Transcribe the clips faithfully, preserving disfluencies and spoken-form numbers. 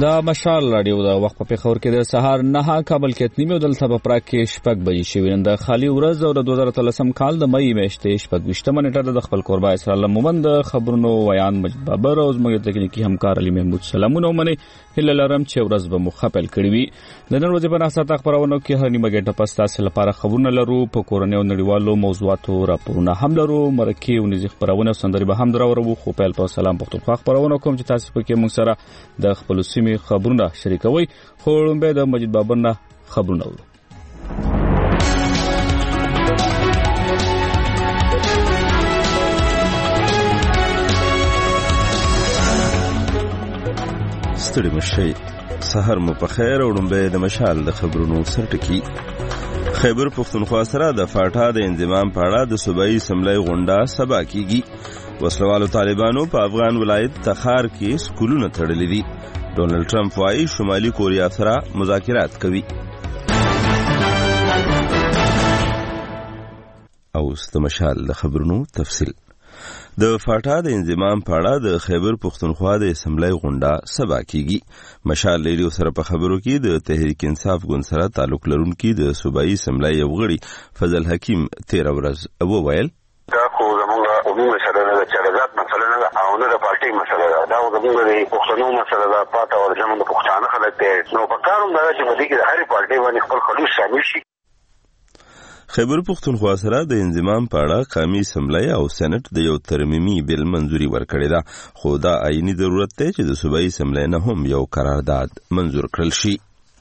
دا مشال راډیو دا وخت په خبر کې د سهار نه کابل کې نیمه دلته په پراګ کې شپږ بجې شوې د خالي ورځ او د دوه زره اتلسم کال د مې میاشتې شپږ ویشتمه نیټه د خپل قربا اسرائیل مومند خبرونو ویان مجید بابر او زموږ تکنیکی همکار علي محمود سلامونه ومني هله لرم چې ورځ به مخابل کړی وي د نن ورځې په ناسته خبرونو کې هر نیمه ګټه پستا لپاره خبرونه لرو په کورنۍ او نړیوالو موضوعاتو راپورونه هم لرو مرکه او نږدې خبرونه سندري به هم درورو خو په پل سلام پښتونخوا خبرونه کوم چې تاسو پکې موږ سره د خپل سیمې خبرونه شریکوي خو لومبه د مجید بابر نه خبرونه ورو ستړي مشي سحر مو په خیر او لومبه د مشال د خبرونو سرټکی خیبر پښتونخوا سره د فاټا د انضمام په اړه د صوبایي اسمبلی غونډه سبا کیږي وسلوالو طالبانو په افغان ولایت تخار کې سکولونه تړلي دي ډونلډ ټرمپ وايي شمالي کوریا سره مذاکرات کوي او ستمشال د خبرونو تفصیل د فاټا د انضمام په اړه د خیبر پښتونخوا د اسمبلی غونډه سبا کیږي مشال ریډیو سره په خبرو کې د تحریک انصاف ګوند سره تعلق لرونکي د صوبایي اسمبلی یو غړي فضل حکیم تیر ورځ وویل دا خو زموږه عمومي مسله ده چې رضات مسله نه ده او نه د پارټي مسله ده دا زموږ د پښتنو مسله ده پاته او زموږ د پښتانه خلک ته نو په کاروم دا چې مدي کې د هرې پارټي باندې خپل خلوص شامل شي خیبر پښتونخوا سره د انضمام په اړه قومي اسمبلی او سېنات د یو ترمیمي بل منځوري ورکړی ده خو دا عیني ضرورت دی چې د صوبایي اسمبلی نه هم یو قرارداد منظور کړل شي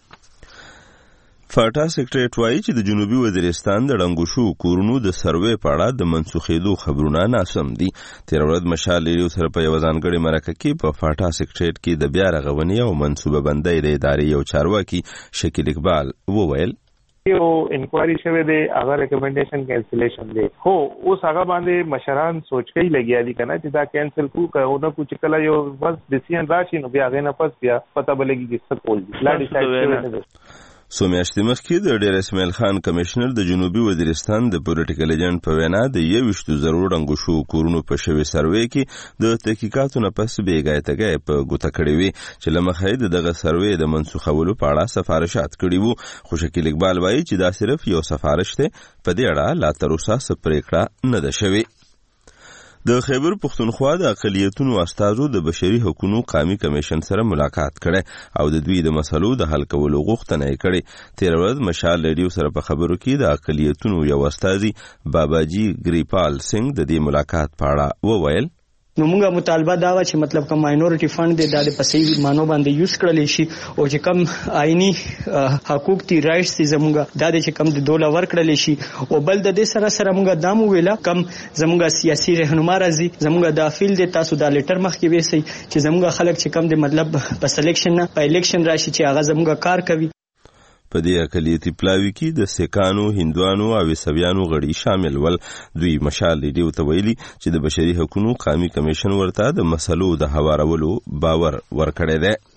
فاټا سیکریټریټ وایي چې د جنوبي وزیرستان د ړنګو شوو کورونو د سروې په اړه د منسوخېدو خبرونه ناسم دي تېره ورځ مشال ریډیو سره په یوه ځانګړې مرکه کې په فاټا سیکریټریټ کې د بیا رغونې او منصوبه بندۍ د ادارې یو چارواکي شکیل اقبال وویل یو انکوایری شوه دی هغه ریکمنډیشن کینسلیشن دی خو اوس هغه باندې مشران سوچ کوي لګیا دي کنه چې دا کینسل کو کړو نه کو چې کله یو بس ډیسیژن راشي نو بیا غې نه پس بیا پته بلګي چې څه کول دي لا ډیسایډ سو میاشتې مخکې د ډیر اسماعیل خان کمشنر د جنوبي وزیرستان د پولیټیکل ایجنټ په وینا د یویشتو زرو ړنګو شوو کورونو په شوي سروې کې د تحقیقاتو نه پس بېګای تګای په ګوته کړې وي چې له مخې د دغه سروې د منسوخولو په اړه سفارشات کړي وو خو شکیل اقبال وایي چې دا صرف یو سفارش دی په دې اړه لا تر اوسه څه پرېکړه نه ده شوې د خیبر پښتونخوا د اقلیتونو استازو د بشري حقوقو قومي کمیشن سره ملاقات کړي او د دوی د مسلو د حل کولو غوښتنه یې کړې تېره ورځ مشال ریډیو سره په خبرو کې د اقلیتونو یو استازي باباجي ګریپال سنگ د دې ملاقات په اړه وویل نو موږ مطالبه دا و چې مطلب کوم ماینورټي فند دی د پسې مانو باندې یوز کړل شي او چې کم آئینی حقوق دي رائټس دي زموږ د دې چې کم د دوله ورکړل شي او بل د دې سره سره موږ دامو ویلا کم زموږ سیاسي رهنما راځي زموږ د افیل د تاسو د لیټر مخ کې وېسي چې زموږ خلک چې کم د مطلب په سلیکشن نه په الیکشن راشي چې هغه زموږ کار کوي په دې اقلیتي پلاوي کې د سیکانو هندوانو او عیسویانو غړي شامل ول دوی مشال ریډیو ته ویلي چې د بشري حقوقو قومي کمیشن ورته د مسلو د هوارولو باور ورکړی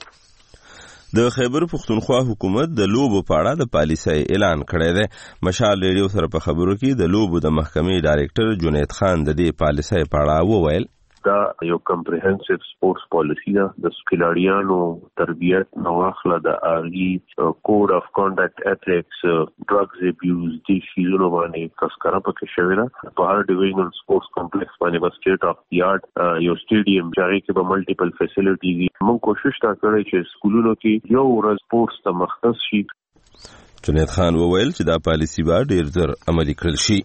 دی د خیبر پښتونخوا حکومت د لوبو په اړه د پالیسۍ اعلان کړی دی مشال ریډیو سره په خبرو کې د لوبو د محکمې ډایرکټر جنید خان د دې پالیسۍ په اړه وویل دا یو کمپریهنسیو سپورتس پالیسی ده د کھلاڑیانو تربیت نو اخلا د اغي کوډ اف کانډکټ ایتھکس ډرګز ابیوز دي شیزونو باندې تذکرہ پکې شوی ده په هر ډیویژنل سپورتس کمپلیکس باندې بس سټیټ اف دی آرټ یو سټیډیم جاری کې به ملټیپل فیسیلیټیز موږ کوشش تا کړی چې سکولونو کې یو ورځ سپورتس ته مختص شي جنید خان وویل چې دا پالیسی به ډیر زر عملي کړل شي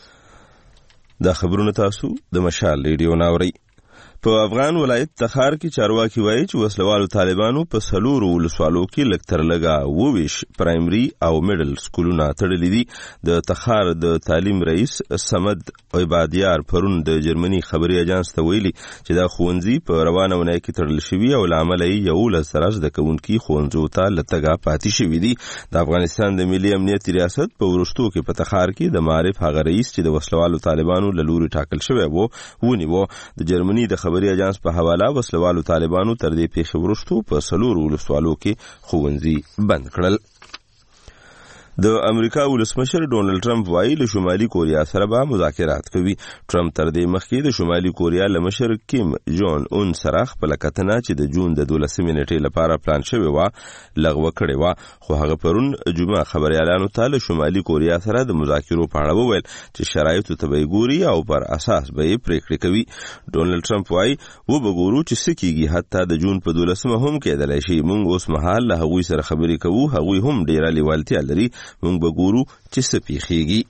دا خبرونه تاسو د مشال ریډیو ناوري په افغان ولایت تخار کې چارواکي وایي چې وسلوالو طالبانو په سلورو ولسوالو کې لږ تر لږه اوویش پرایمري او میډل سکولونه تړلي دي د تخار د تعلیم رئیس سمد عبادیار پرون د جرمني خبري اجانس ته ویلي چې دا ښوونځي په روانه ونې کې تړل شوي او له امله یې یولس زره زده کوونکي ښوونځیو ته له تګه پاتې شوي دي د افغانستان د ملي امنیت ریاست په وروستو کې په تخار کې د معارف هغه رئیس چې د وسلوالو طالبانو له لوري ټاکل شوی و ونیو د جرمني د خبري اجانس په حواله وسلوالو طالبانو تر دې پیښې وروسته په سلورو ولسوالو کې ښوونځي بند کړل د امریکا ولسمشر ډونالد ټرمپ وایي له شمالي کوریا سره به مذاکرات کوي. ټرمپ تر دې مخکې د شمالي کوریا له مشر کیم جون اون سره خپل کتنه چې د جون د دولسمې نیټې لپاره پلان شوی و لغوه کړې و، خو هغه پرون جمعه خبريالانو ته له شمالي کوریا سره د مذاکرو په اړه وویل چې شرایطو ته به ګوري او پر اساس به یې پریکړې کوي. ډونالد ټرمپ وایي و به ګورو چې څه کیږي، حتی د جون په دولسمه هم کېدلی شي. موږ اوس مهال له هغوی سره خبرې کوو، هغوی هم ډیره لیوالتیا لري، موږ به ګورو چې څه پیښیږي.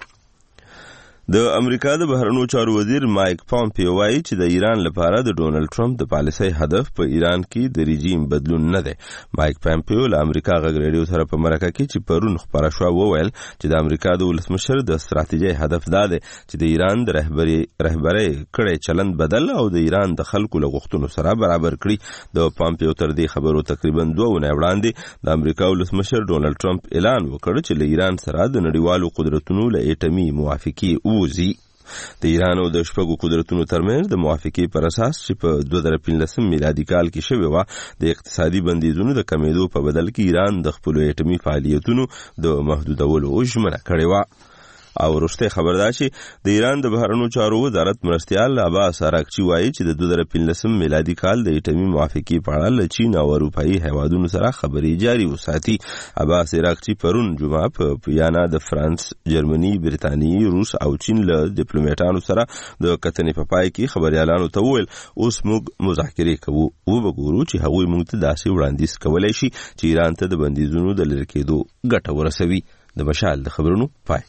د امریکا د بهرنیو چارو وزیر مایک پامپیو وایي چې د ایران لپاره د ډونالد ټرمپ د پالیسۍ هدف په ایران کې د رژیم بدلون نه دی. مایک پامپیو له امریکا غږ ریډیو سره په مرکه کې چې پرون خپره شوه وویل چې د امریکا د ولسمشر د ستراتیژۍ هدف دا دی چې د ایران د رهبري رهبرۍ کړی چلند بدل او د ایران د خلکو له غوښتنو سره برابر کړي. د پامپیو تر دې خبرو تقریبا دوه اونۍ وړاندې د امریکا ولسمشر ډونالد ټرمپ اعلان وکړ چې له ایران سره د نړیوالو قدرتونو له اټمي موافقې ووځي. د ایران او د شپږو قدرتونو ترمنځ د موافقې پر اساس چې په دوه زره پنځلسم میلادي کال کې شوې وه د اقتصادي بندیزونو د کمیدو په بدل کې ایران د خپلو اټمي فعالیتونو د محدودولو ژمنه کړې وه. او وروستی خبر دا چې د ایران د بهرنیو چارو وزارت مرستیال عباس اراغچي وایي چې د دوه زره پنځلسم میلادي کال د اټمي موافقې په اړه له چین او اروپایي هیوادونو سره خبرې جاري وساتي. عباس اراغچي پرون جمعه په ویانا د فرانس، جرمني، بریتانیې، روس او چین له ډیپلوماټانو سره د کتنې په پای کې خبريالانو ته وویل اوس موږ مذاکرې کوو او به ګورو چې هغوی موږ ته داسې وړاندیز کولی شي چې ایران ته د بندیزونو د لرې کېدو ګټه ورسوي. د مشال د خبرونو پای.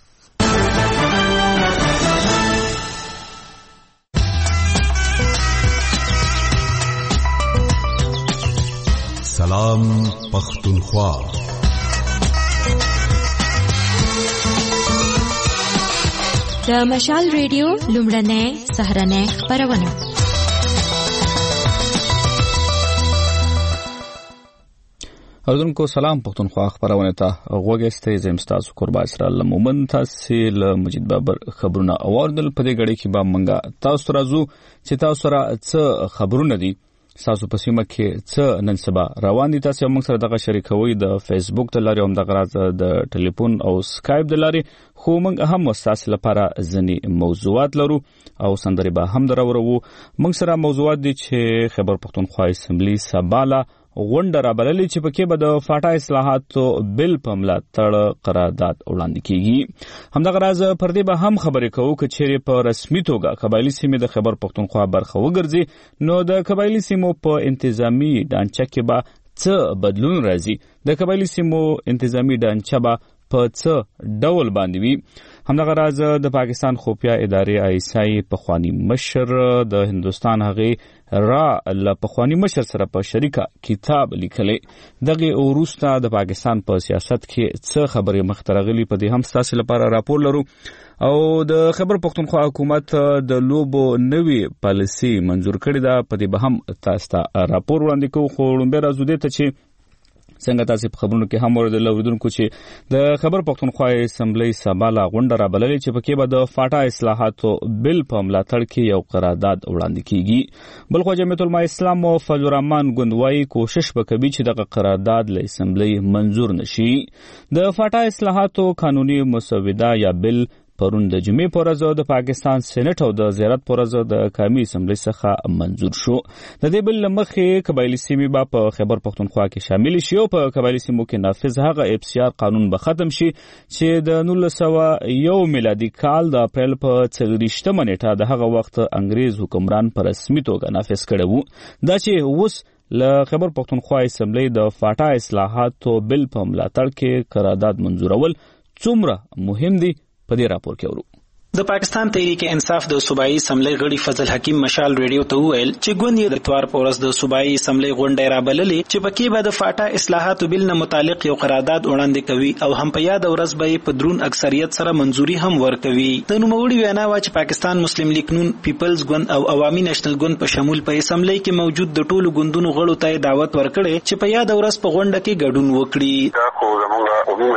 سلام پختونخوا. د مشال ریډیو لومړنۍ سهرنۍ خبرونه. اردوونکو سلام پختونخوا خبرونه ته غوږ استئ. زم تاسو قربا اسرائیل مومن تاسو له مجید بابر خبرونه اوردل. په دې غړي کې به منګه تاسو راځو چې تاسو را څه خبرونه دي، تاسو په سیمه کې څه نن سبا روان دي. تاسو موږ سره دغه شریکوي د فیسبوک د لارې هم دغه راز د ټلیفون او سکایپ د لارې، خو موږ هم وساس لپاره ځنی موضوعات لرو او سندري به هم درورو. موږ سره موضوعات دي چې خبر پختونخوا اسمبلی سباله غونډه را بللې چې پکې به د فاټا اصلاحاتو بل په ملاتړ قرارداد وړاندې کیږي. همدغه راز پر دې به هم خبرې کوو چې چیرې په رسمي توګه قبایلی سیمې د خبر پختونخوا برخه وګرځي نو د قبایلی سیمو په انتظامی ډانچه کې به څه بدلون راځي، د قبایلی سیمو انتظامی ډانچه به په څه ډول باندې وي. همدغه راز د پاکستان خفیه ادارې آی ایس آی پخوانی مشر د هندستان هغه را ل پخوانی مشر سره په شریکه کتاب لیکلې. دغه وروسته د پاکستان په سیاست کې څه خبرې مخترغلي په دې هم تاسو لپاره راپور لرو. او د خبر پختونخوا حکومت د لوبو نوې پالیسي منزور کړې ده، په دې به هم تاسو ته راپور وړاندې کوو. خو لومبه راځو دې ته چې څنګه تاسو په خبرونو کې هم ورته لوریدونکو چې د خبر پختونخوا اسمبلی سباله غونډه را بللې چې پکې به د فاټا اصلاحاتو بل په ملاتړ کې یو قرارداد وړاندې کیږي. بلخو جمعیت العلماء اسلام او فضل الرحمن ګوندوای کوشش وکوي چې دغه قرارداد له اسمبلی منزور نشي. د فاټا اصلاحاتو قانوني مسوده یا بل پرون د جمعې په ورځ د پاکستان سېنات او د زیارت په ورځ د قومي اسمبلی څخه منزور شو. د دې بل مخې قبایلی سیمې به په خبر پختونخوا کې شامل شي او په قبایلی سیمو کې نافذ هغه اف سی آر قانون به ختم شي چې د نولس سوه یو میلادي کال د اپریل په څلوېښتمه نیټه د هغه وخت انګریز حکمران په رسمي توګه نافذ کړی وو. دا چې اوس له خبر پختونخوا اسمبلی د فاټا اصلاحاتو بل په ملاتړ کې قرارداد منزورول څومره مهم دي په دې راپور کې ورو. د پاکستان تحریک انصاف د صوبایي اسمبلی غړي فضل حکیم مشال ریډیو ته وویل چې ګوند یې د اتوار په ورځ د صوبایي اسمبلی غونډه را بللې چې پکې به د فاټا اصلاحاتو بل نه متعلق یو قرارداد وړاندې کوي او هم په یاد ورځ به په درون اکثریت سره منځوري هم ورکوي. د نوموړي وینا وا چې پاکستان مسلم لیگ نون، پیپلز ګوند او عوامي نېشنل ګوند په شمول په اسمبلی کې موجود د ټولو ګوندونو غړو ته دعوت ورکړي چې په یاد ورځ په غونډه کې ګډون وکړي. دا خو زموږ عمومي مسله ده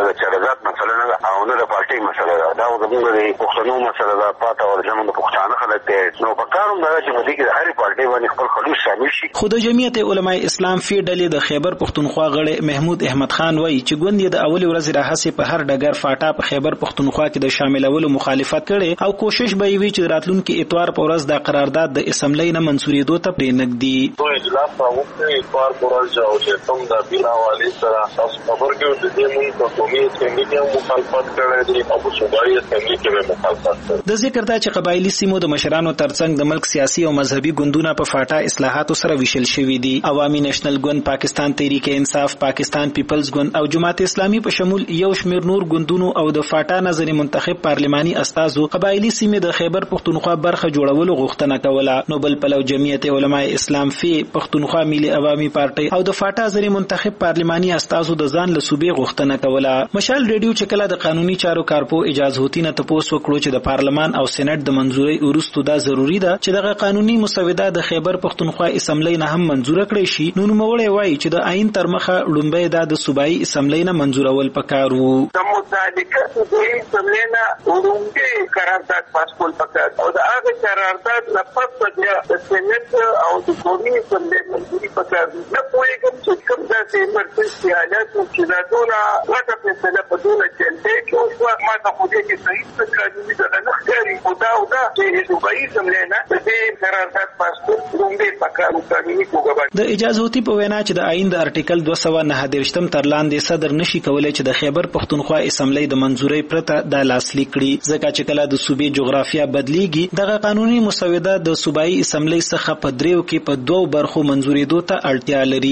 د چارزات مسله نه او نه د پارټي مسله ده. دا زموږ د پښتنو مسله ده، پاته او زموږ د پښتانه خلک دي. نو په کاروم دا چې مدي کې د هرې پارټي باندې خپل خلوص شامل شي. خو د جمعیت علماء اسلام فی ډلې د خیبر پښتونخوا غړی محمود احمد خان وایي چې ګوند یې د اول ورځې راهیسې په هر ډګر فاټا په خیبر پښتونخوا کې د شاملولو مخالفت کړي او کوشش به وي چې راتلونکي اتوار په ورځ د قرارداد د اسمبلی نه منسوریدو ته پرېنږدي. نو اجلاس راوړي اتوار په ورځ او چې کوم د بیل حواله سره تاسو خبر کې د دې مونږ په قومي اسمبلی کې مخالفت کړي دي او په صوبایي اسمبلی کې مخالفت کړي. د ذکر دا چې قبایلی سیمو د مشرانو ترڅنګ د ملک سیاسي او مذهبي ګوندونه په فاټا اصلاحاتو سره ویشل شوي دي. عوامي نېشنل ګوند، پاکستان تحریک انصاف، پاکستان پیپلز ګوند او جماعت اسلامي په شمول یو شمېر نور ګوندونو او د فاټا نظر منتخب پارلماني استازو قبایلی سیمې د خیبر پښتونخوا برخه جوړولو غوښتنه کوله. نو بل پلو جمعیت علماء اسلام فی پښتونخوا ملي عوامي پارټي او د فاټا نظر منتخب پارلماني استازو د ځان له صوبې غوښتنه کوله. مشال ریډیو چې کله د قانوني چارو کارپو اجازه هوتی نه تپوس وکړو چې د پارلمان او سېنات د منځوري وروسته دا ضروری ده چې دغه قانوني مسوده د خیبر پښتونخوا اسمبلی نه هم منزور کړي شي. نو نوموړی وایي چې د آئین تر مخه لومبۍ دا د صوبایي اسمبلی نه منزورول پکار وو. د مصادقه صوبایي اسمبلی نه لومبۍ قرارداد پاسپورت پکار او د هغه قرارداد نه پس بیا د سېنات او د قومي اسمبلی منزوري پکار نه پوهېږم چې کوم داسې ایمرجنسي حالات چې دا ټوله غټه فیصله په ټوله چلتۍ کې وشوه. ما ته خو دې کې صحیح څه قانوني دغه نه ښکاري خو دا او دا چې صوبایي اسمبلی نه د دې قرارداد پاسپورت لومبۍ پکار و قانوني توګه. د اجازه هوتی په وینا چې د آئین د ارټیکل دوه سوه نهه دېرشتم تر لاندې صدر نشي کولی چې د خیبر پښتونخوا اسمبلی د منزورۍ پرته دا لاسلیک کړي، ځکه چې کله د صوبې جغرافیه بدلیږي دغه قانوني مسوده د صوبایي اسمبلی څخه په دریو کې په دوو برخو منزورېدو ته اړتیا لري.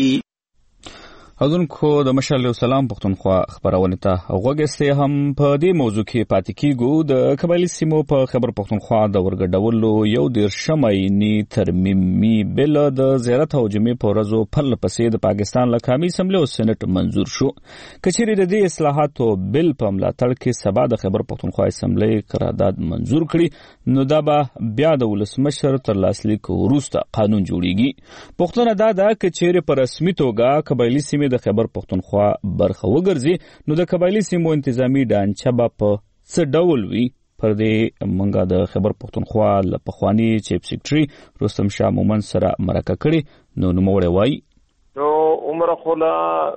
حضرونکو د مشال سلام پښتونخوا خبرونه ته غوږستې هم په دې موضوع کې پاتې کیږو. د قبایلی سیمو په خیبر پښتونخوا د ورګډولو یو دېرشم آئیني ترمیمي بل د زیارت او جمعې په ورځو پرله پسې د پاکستان له قومي اسمبلی او سېنات منزور شو. که چیرې د دې اصلاحاتو بل په ملاتړ کې سبا د خیبر پښتونخوا اسمبلی قرارداد منزور کړي نو دا به بیا د ولسمشر تر لاسلیک وروسته قانون جوړیږي. پوښتنه دا ده که چیرې په رسمي توګه قبایلی سیمې د خیبر پښتونخوا برخه وګرځي نو د قبایلی سیمو انتظامی ډانچه به په څه ډول وي. پر دې منګه د خیبر پښتونخوا له پخواني چیف سیکرټري رستم شاه مومن سره مرکه کړي. نو نوموړی وایي نو عمر خولا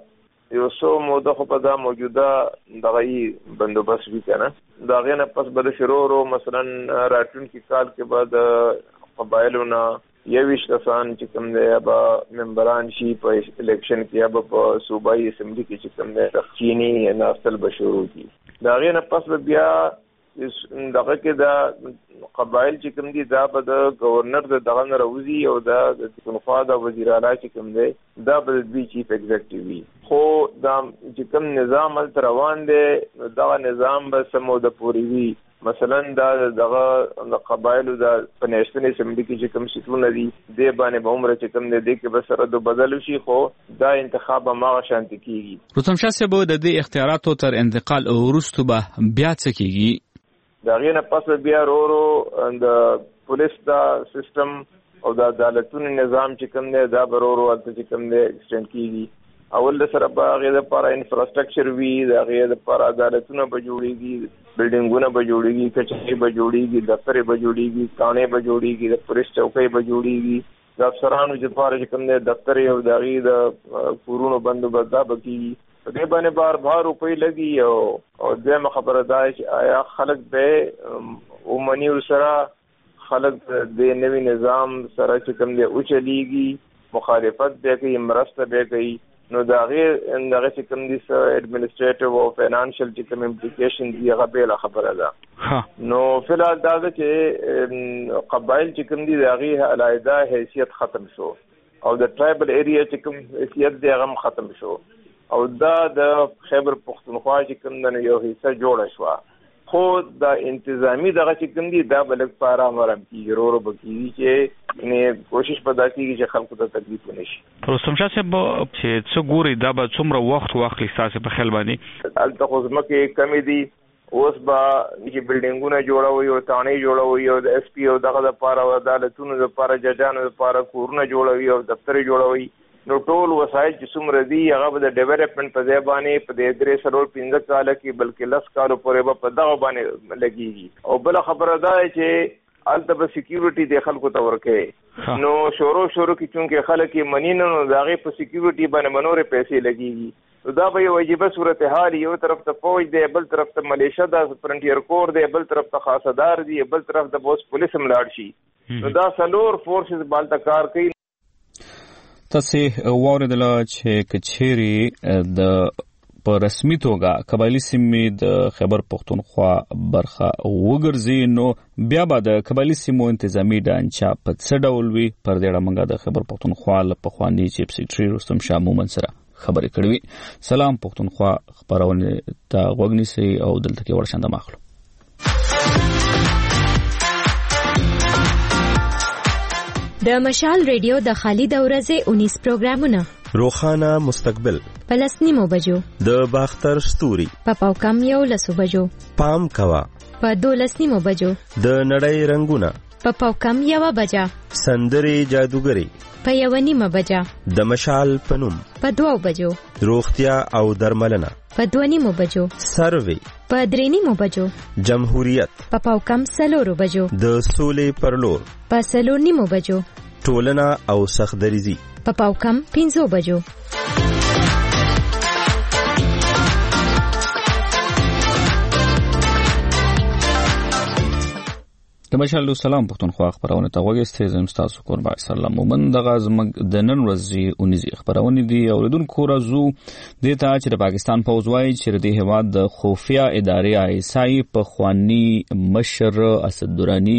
یو څو موده خو په دا موجوده دغه بندوبست وی کنه دا غنه پس بل شروع مثلا راتلونکي کال کې بعد قبایلونه یویش کسان چې کوم دی ابا ممبران شي په الیکشن کې ابا په صوبایي اسمبلی کې چې کوم دی تخچینی ناستل بشورو کی دا غنه پس بیا دغه کې دا قبایل چې کوم دي دا به د گورنر د دغه نه راوځي او دا د پښتونخوا د وزیر اعلی چې کوم دی دا به د چیف ایگزیکټیو وي. خو دا چې کوم نظام تر روان دی دا نظام به سمو د پوری وي. مثلا دا دغه د قبایلو د پنځشتنې اسمبلی کې چې کوم سیټونه دي د باندې به عمر چې کوم دی کې به سره د بدل شي خو دا انتخاب ما شانت کیږي. رستم شاه صاحب د دې اختیاراتو تر انتقال وروسته به بیا څه کیږي؟ دا غینه پس بیا ورو د پولیس دا سیستم او د عدالتونو نظام چې کوم دی دا ورو ورته چې کوم دی ایکسټند کیږي. اول د سره په هغه د لپاره انفراستراکچر وی د هغه د لپاره عدالتونه به جوړیږي، بلډینګونه به جوړیږي، کچهری به جوړیږي، دفتر به جوړیږي، کانې به جوړیږي، د پولیس چوکۍ به جوړیږي، د افسرانو لپاره چې کوم دی دفتر او د هغه د کورونو بندوبست دا به کیږي. په دې باندې بار بار روپۍ لګي او او دغه خبره ده چې آیا خلک به اومني سره خلک د نوي نظام سره چې کوم دی او چلیږي، مخالفت به کوي، مرسته به کوي. نو دا غیر دغه چې کوم دي ایڈمنسټریټیو او فینانشل چې کوم امپلیکیشن دی هغه به خبره ده. نو فلحال دا چې قبایل چې کوم دي هغه علاوه حیثیت ختم شو او د ټرایبل ایریا چې کوم حیثیت دی هغه ختم شو او دا د خیبر پښتونخوا چې کوم د یو حصہ جوړ شو. خو دا انتظامی دغه چې کوم دي دا بلک پارا مرم کی ضرور بکی چې نه کوشش پدا کیږي چې خلکو ته تکلیف ونشي. رستم شاه صاحب چې څو ګوري دا به څومره وخت واخلي تاسو په خیال باندې؟ البته خو ځمکې کمی دي اوس به چې بلډینګونه جوړوي او تانې جوړوي او د اس پی او دغه لپاره او عدالتونو لپاره ججانو لپاره کورونه جوړوي او دفتر جوړوي. نو ټول وسایل چې څومره دي هغه به د ډیولپمنٹ په ځای باندې په دې درې سرور پنځه کاله کې بلکې لس کالو پورې به په دغه باندې لګیږي. او بل خبره ده چې الته به سکیورټي د خلکو ته ورکړي نو شورو شورو کې چونکې خلک یې مني نه نو د هغې په سکیورټي باندې منورې پیسې لګیږي. نو دا به یو عجیبه صورتحال یو طرف ته فوج دی بل طرف ته ملیشه ده فرنټیر کور دی بل طرف ته خاصدار دی بل طرف ته بوس پولیس هم لاړ شي. نو دا څلور فورسز بالته کار کوي. تاسې واورېدله چې که چیرې د په رسمي توګه قبایلي سیمې د خیبر پښتونخوا برخه وګرځي نو بیا به د قبایلي سیمو انتظامی ډانچه په څه ډول وي. پر دې اړه موږ د خیبر پښتونخوا له پخواني چیف سیکرټري رستم شاه مومند سره خبرې کړې وي. سلام پښتونخوا خپرونې ته غوږ نیسئ او دلته کې ورشنده ماخلو. د مشال ریډیو د خالد اورزه انیس پروګرامونه روخانه مستقبل پلس نیمو بجو د باختر ستوري په پاوکم یو لسو بجو پام کوا په دولس نیمو بجو د نړۍ رنگونه په پاوکم یو بجا سندري جادوګری په یو نیمه بجا د مشال پنوم په دوو بجو روغتیا او درملنه په دوه نیمو بجو سروي په درې نیمو بجو جمهوریت په پاوکم سلورو بجو د سولې پرلور په سلور نیمو بجو ټولنه او سخدریزي په پاوکم پنځو بجو. د مشال سلام پښتونخوا خبرونه ته وګورئ. زم تاسو قربان سلام مومند د غزمګ د نن ورځې اونیزي خبرونه دي اوریدونکو راځو د ته چې د پاکستان پوز وایي چې د هواد د خفیا ادارې آی اس آی په خواني مشر اسد درانی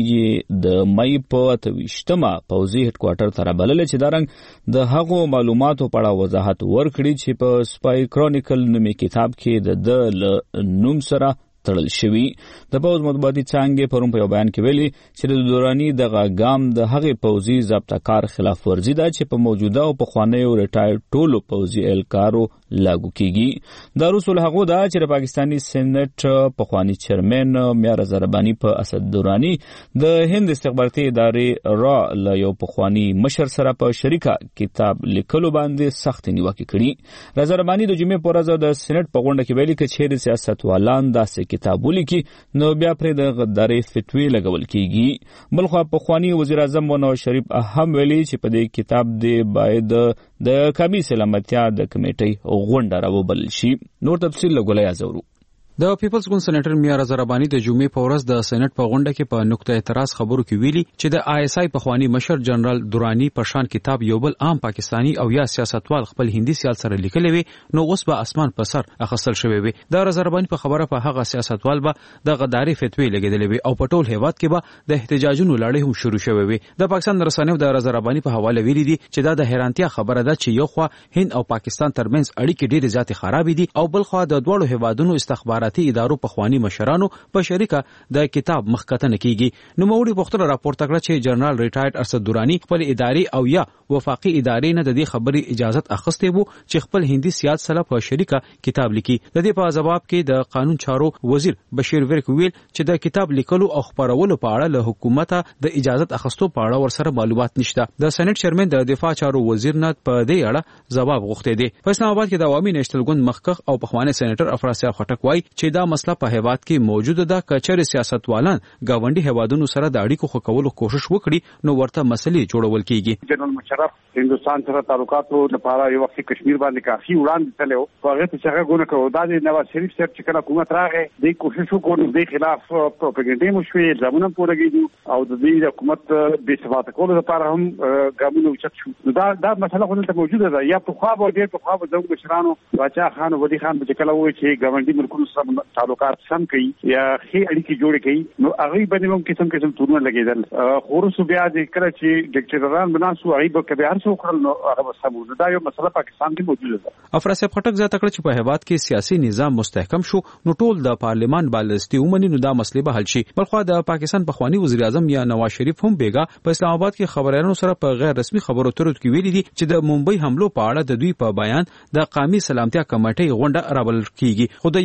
د مې په اتويشتمه پوزي هډ کوارټر تر بلل چې دارنګ د هغو معلوماتو په اړه وضاحت ورکړي چې په سپای کرونیکل نومي کتاب کې د نوم سره تړل شوی. د پوز مطبوعاتي څانګې پرون په یو بیان کې ویلي چې د دورانی دغه ګام د هغې پوزي ضابطه کار خلاف ورزي ده چې په موجوده او پخوانیو ریټایر ټولو پوزي اهلکارو لاګو کیږي. دا رسول هغه ده چې د پاکستاني سېنات پخوانی چیرمن میار زربانی په اسد دورانی د هند استخباراتي ادارې را له یو پخوانی مشر سره په شریکه کتاب لیکلو باندې سخت نیوکه کړي. زربانی د جمعې په ورځ د سېنات په غونډه کې ویلي چې سیاستوالان داسې کتاب ولیکي نو بیا پرې د غداري فتوی لګول کیږي. بلخو پخوانی وزیر اعظم نواز شریف هم ویلي چې په دې کتاب دی باید د قومي سلامتیا د کمیټې غونډه راوبل شي. نور تفصیل لګولای ازورو. د پیپلز ګوند سېنیټر میار زربانی د جمعې په ورځ د سېنات په غونډه کې په نقطه اعتراض خبرو کې ویلي چې د آی اس آی پخوانی مشر جنرال دورانی په شان کتاب یو بل عام پاکستانی او یا سیاستوال خپل هندي سیال سره لیکلی وي نو اوس به اسمان په سر اخستل شوی وي. د زربانی په خبره په هغه سیاستوال به د غداري فتوی لګیدلې وي او په ټول هیواد کې به د احتجاجونو لړۍ هم شروع شوی وي. د پاکستان رسنیو د زربانی په حواله ویلي دي چې دا د حیرانتیا خبره ده چې یو خوا هند او پاکستان ترمنځ اړیکې ډېرې زیاتې خراب دي او بل خوا د دوړو هیوادونو استخباراتي ادارو په مشرانو په شریکه د کتاب مخکتنه کیږي. نو موري پختره راپورته کړه چې جنرال ریټایرډ اسد دورانی خپل اداري او یا وفاقي ادارې نه د دې خبرې اجازه اخیستې وو چې خپل هندي سیاست سره په شریکه کتاب لیکي. د دې په جواب کې د قانون چارو وزیر بشیر ورک ویل چې د کتاب لیکلو او خبرولو په اړه له حکومت د اجازه اخیستو په اړه ورسره معلومات نشته. د سېنات چیرمن د دفاع چارو وزیر نه په دې اړه جواب غوښتي دي. په اسلام آباد کې د عوامي نېشنل ګوند مخکخ او پخوانی سېنیټر افراسیاب خټک وایي چې دا مسله په هیواد کې موجوده ده. کچره سیاستوالان گاونډي هیوادونو سره د اړیکو خو کولو کوشش وکړي نو ورته مسلې جوړول کیږي. جنرال مشرف هندستان سره تعلقاتو لپاره یو وخت کشمیر باندې کافي وړاندې تلو هغه ته څنګه غوونه کوو. دا د نواز شریف سره چې کله حکومت راغی د کوشش وکړو د خلاف پروپاګاندا مو شوې ځمونه پورګیدو او د دې حکومت به ثبات کولو لپاره هم ګامونه وچت شو. دا دا مسله خو ته موجوده ده. یا په خوا به ډېر په خوا به د مشرانو باچا خان ولی خان چې کله وایي چې ګاونډي ملکونو سره تعلقات سم کوي یا خې اړیکې جوړې کوي نو هغه باندې هم قسم قسم تورونه لګیدل. خورسو بیا د کله چې ډیکټاتوران بناسو هغه به کبه هر څو کړل نو هغه سمو. دا یو مسله پاکستان کې موجوده ده. افراسیاب خټک زیاته کړ چې په هیواد کې سیاسي نظام مستحکم شو نو ټول د پارلیمان بالستي ومني نو دا مسلې به حل شي. بلخو د پاکستان پخوانی وزیر اعظم یا نواز شریف هم بیګا په اسلام آباد کې خبريالانو سره په غیر رسمي خبرو ترڅ کې ویلي دي چې د ممبئی حملو په اړه د دوی په بیان د قومي سلامتیا کمیټې غونډه راوبل کیږي. خو د یو ریټایر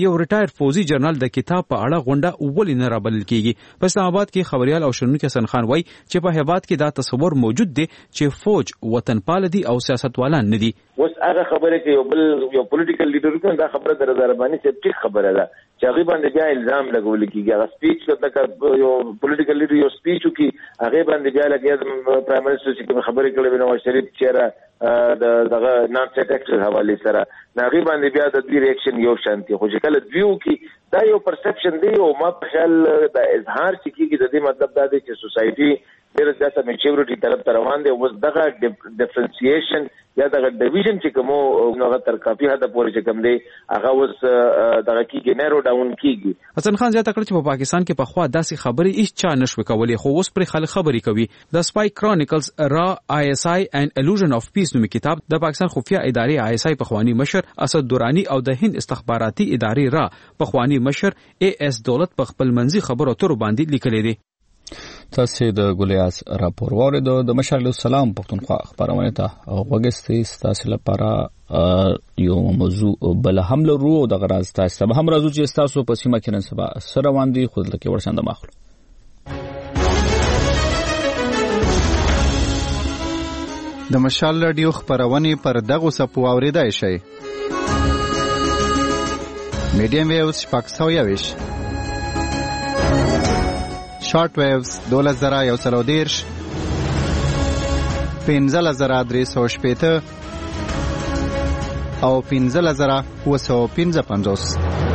ریټایرډ فوزي جنرال د کتاب په اړه غونډه ولې نه رابلل کیږي. په اسلام آباد کې خبريال او شنونکي حسن خان وایي چې په هیواد کې دا تصور موجود دی چې فوج وطنپال دي او سیاستوالان نه دي. اوس هغه خبره کې یو بل یو پولیټیکل لیډر کوم دا خبره در درباني چې ټیک خبره ده چې هغه باندې بیا الزام لګول کیږي. هغه سپیچ کړه یو پولیټیکل لیډر یو سپیچ وکي هغه باندې بیا لګي پرایم منسٹر چې خبرې کړې نواز شریف چیرې د دغه نان سټ اکټ حواله سره هغه باندې بیا د دې ریاکشن یو شانتي خو چې کله دیو کې دا یو پرسپشن دی او ما په خیال د اظهار چې کیږي د دې مطلب دا دی چې سوسایټي ډېر زیاته میچورټي طرف ته روان دی. اوس دغه ډیفرنسیشن یا دغه ډیویژن چې کومو هغه تر کافي حد پورې چې کوم دی هغه اوس دغه کیږي نیرو ډاون کیږي. حسن خان زیاته کړ چې په پاکستان کې په خوا داسې خبرې هیڅ چا نشو کولای خو اوس پر خلک خبرې کوي. د سپای کرونیکلز را آی اس آی and illusion of peace نومي کتاب د پاکستان خفیه ادارې آی اس آی پخوانی مشر اسد دورانی او د هند استخباراتي ادارې را پخوانی مشر ای اس دولت په خپل منځي خبرو اترو باندې لیکلي دي. تاسو د ګولیاس راپور واورید د مشال السلام پښتونخوا خبرونه ته وګستې تاسو لپاره یو موضوع بل هم لرو د غراز تاسو به هم راځو چې تاسو په سیمه کې نن سبا سره واندي خود لکه ورشنده ماخلو. د مشال رادیو خبرونه پر دغه سپو اوریدای شي. میډیم ویوز شپږ سوه یوش شارټ ویوز دوله زره یو سلو دیرش پنځه زره درې سوه شپېته او پنځه زره اووه سوه پنځه پنځوس.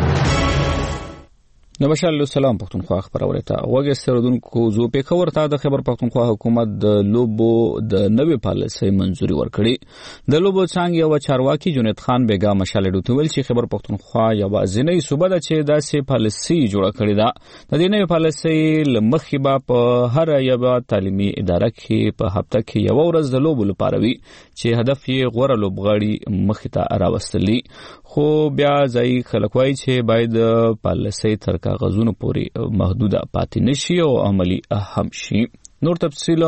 د مشال السلام پښتونخوا خبرونه ته وګورئ ردونکو زو په خبر ته د خبر پښتونخوا حکومت د لوبو د نوې پالیسۍ منځوري ورکړي. د لوبو څنګه یو چارواکي جنید خان بیگا مشال ډوتول چې خبر پښتونخوا یو ځینې صوبه د چې داسې پالیسۍ جوړه کړې ده. د دې نوې پالیسۍ لمخې به په هر یو تعلیمي اداره کې په هفته کې یو ورځ د لوبو لپاره وي چې هدف یې غوړه لوبغاړي مخې ته راوستلي. خو بیا ځای خلک وایي چې باید پالیسۍ تر کاغذونو پورې محدوده پاتې نشي او عملی هم شي. نور تفصیل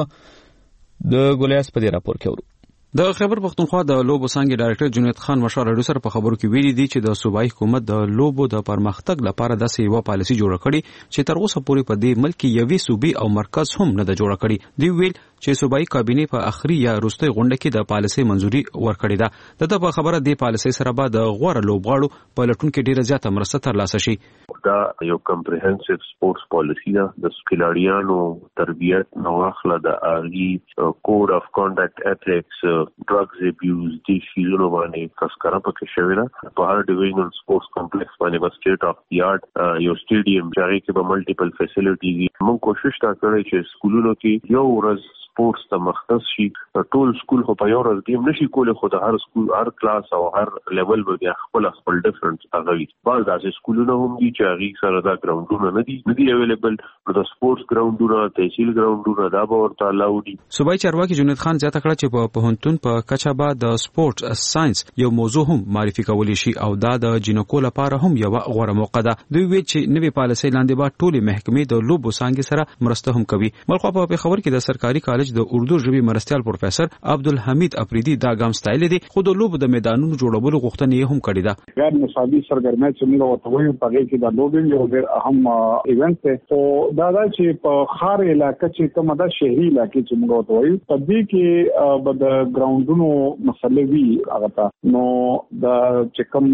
د ګولیاس په دې راپور کې ورو. د خیبر پختونخوا د لوبو څنګه ډایریکټر جنید خان مشال رادیو سره په خبرو کې ویلي دي چې د صوبایي حکومت د لوبو د پرمختګ لپاره د سیوا پالیسي جوړه کړې چې تر اوسه پورې په دې ملک کې یوې صوبې او مرکز هم نه د جوړه کړې. دی ویل چې صوبایي کابینه په اخري یا وروستي غونډه کې د پالیسي منځوري ورکړې ده. د په خبره د پالیسي سره به د غوړه لوبغاړو په لټون کې ډیره زیاته مرسته ترلاسه شي. دا یو کمپریهنسیو سپورتس پالیسی ده د کھلاڑیانو تربیت نو اخلا د اغي کوډ اف کانډکټ ایتھکس ډرګز ابیوز دي شیزونو باندې تذکرہ پکې شوی ده. په هر ډیویژنل سپورتس کمپلیکس باندې به سټیټ اف دی آرټ یو سټیډیم چې کې به ملټیپل فیسیلیټیز موږ کوشش تا کړی چې سکولونو کې یو ورځ سپورتس ته مختص شي. ټول سکول خو په یو ورځ گیم نشي کولای خو د هر سکول هر کلاس او هر لیول به خپل خپل ډیفرنٹ اغوي. بعض داسې سکولونه هم دي چې هغه سره دا ګراوندونه نه دي نه دي اویلیبل. د سپورتس ګراوندونه تحصیل ګراوندونه دا به ورته الاو دي. صوبایي چارواکي جنید خان زیاته کړه چې په پوهنتون په کچه به د سپورت ساينس یو موضوع هم معرفي کولی شي او دا د جنکو لپاره هم یو غوړه موقع ده. دوی وی چې نوې پالیسۍ لاندې به ټولې محکمې د لوبو څنګه سره مرسته هم کوي. بلخو په خبر کې د سرکاري کالج د اردو ژبې مرستيال پروفیسور عبدالحمید افریدي دا ګام ستایل دي. خو د لوبو د میدانونو جوړولو غوښتنه یې هم کړې ده. غیر نصابي سرګرمۍ چې موږ ورته وایو په هغه کې د لوبو یو ډېر اهم ایونت دی. او دا دا چې په خار علاقې چې کومه د شهري علاقې چې موږ ورته وایو په دې کې به د ګراوندونو مسلې وي هغه ته نو دا چې کوم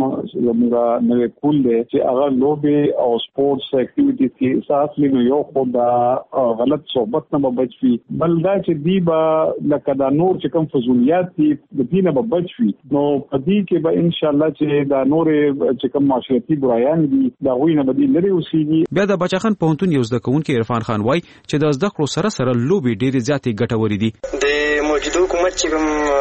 موږ نوې کول دي چې هغه لوبې او سپورتس اکټیویټیز کې اساس لینو یو خو دا غلط صحبت نه بچوي بل دا چې دی با لکه دا نور چې کوم فضولیات دي د دینه به بچوي. نو په دې کې به ان شاء الله چې دا نور چې کوم معاشرتي برایان دي دا غوینه به دې لري اوسېږي. بیا د بچاخان پوهنتون یو زده کوونکی عرفان خان وای چې د زده کړو سره سره لوبي ډېرې زیاتې ګټورې دي. د موجوده حکومت چې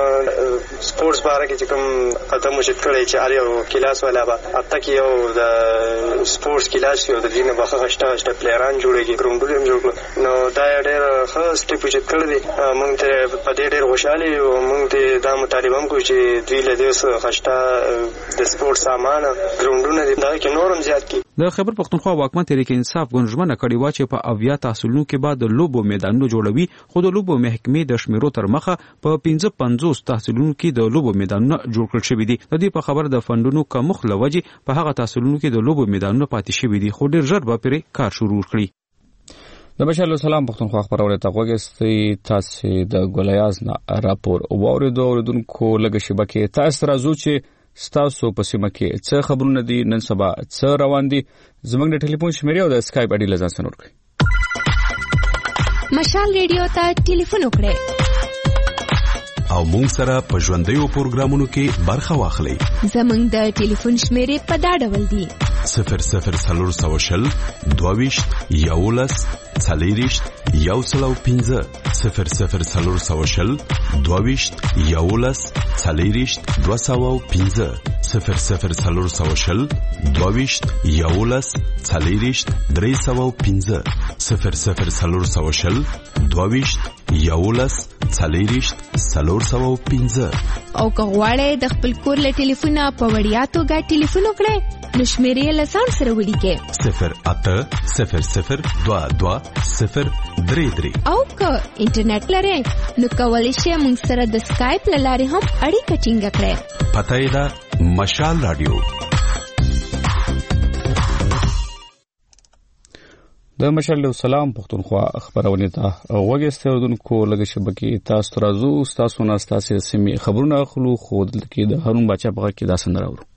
کوم سپورتس باره کې چې کوم قدم وشد کړی چې اړ یو کلاس ولا به اته کې یو د سپورتس کلاس یو د دینه بخښه هشته هشته پلیران جوړیږي ګراوندونه هم جوړ نو دا ډېر ښه سټیپ وشد کړی. موږ ته په دې ډېر خوشاله یو. موږ ته دا مطالبه کوو چې دوی له دې څخه خشته د سپورت سامان ګراوندونه دا کې نورم زیات کی. د خیبر پختونخوا واکمن تحریک انصاف ګوند کړي وا چې په اویا تحصیلونو کې بعد د لوبو میدانونو جوړوي خو د لوبو محکمې د شمیرو تر مخه په پنځه پنځوس تحصیلونو کې د لوبو میدانونه جوړ کړل شوي دي. د دې په خبر د فندونو کمښت له وجې په هغه تحصیلونو کې د لوبو میدانونه پاتې شوي دي خو ډیر ژر به پرې کار شروع کړي. د بشر سلام پختونخوا خبرونه ته وګورئ تاسو د ګولیاز نه راپور واوریدو اوریدونکو لږه شبکه تاسو راځو چې ستاسو په سیمه کې څه خبرونه دي نن سبا څه روان دي زموږ د ټلیفون شمیرې او د اسکایپ اډي لزان سره ورکړئ. مشال ریډیو ته ټلیفون وکړئ او مونږ سره په ژوندیو پروګرامونو کې برخه واخلئ. زموږ د ټلیفون شمیرې په دا ډول دي: صفر صفر څلور سوه شل دوه ویشت یولس څلېرویشت یو سل او پنځه صفر صفر څلور سوه شل دوه ویشت یولس څلېرویشت دوه سوه او پنځه صفر صفر څلور سوه شل دوه ویشت یولس څلېرویشت درې سوه او پنځه صفر صفر څلور سوه شل دوه ویشت یولس څلېرویشت څلور سوه او پنځه. او که غواړئ د خپل کور له ټلیفونه په وړیا توګه ټلیفون وکړئ نو شمیرې له ځان سره ولیکئ: صفر اته صفر صفر دوه دوه صفر درې درې. او که انټرنیټ لرئ نو کولی شئ موږ سره د سکایپ له لارې هم اړیکه ټینګه کړئ. پته یې ده مشال رادیو. د مشال سلام پختونخوا خبرونه ته وګورئ اوریدونکو لږه شبکه تاسو راځو تاسو نه تاسو سیمه خبرونه خلو خو د کې د هارون بچا په کې دا سند راوړو.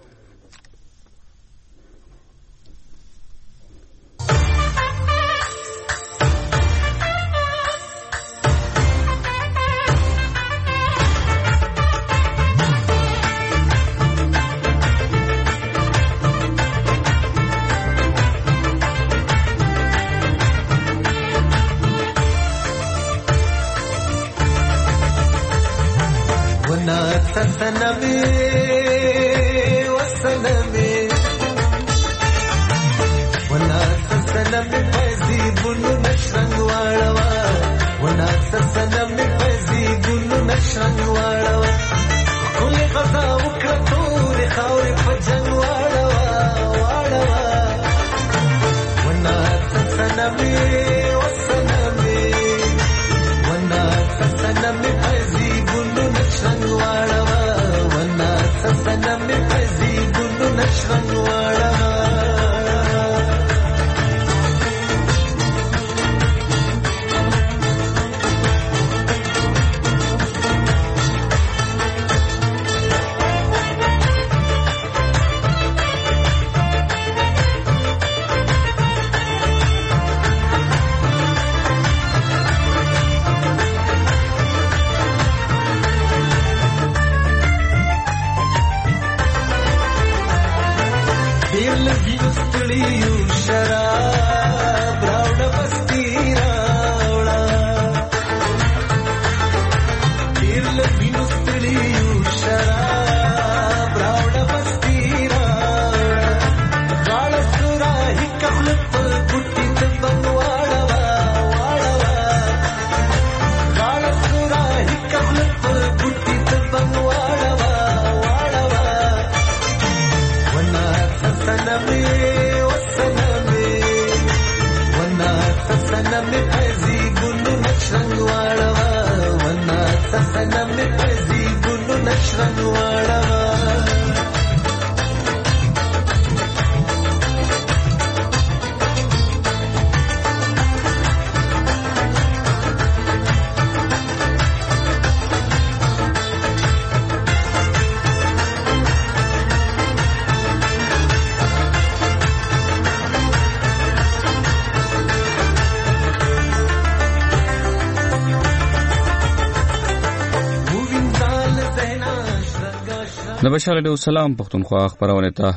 د بشار له سلام پختونخوا خبرونه ته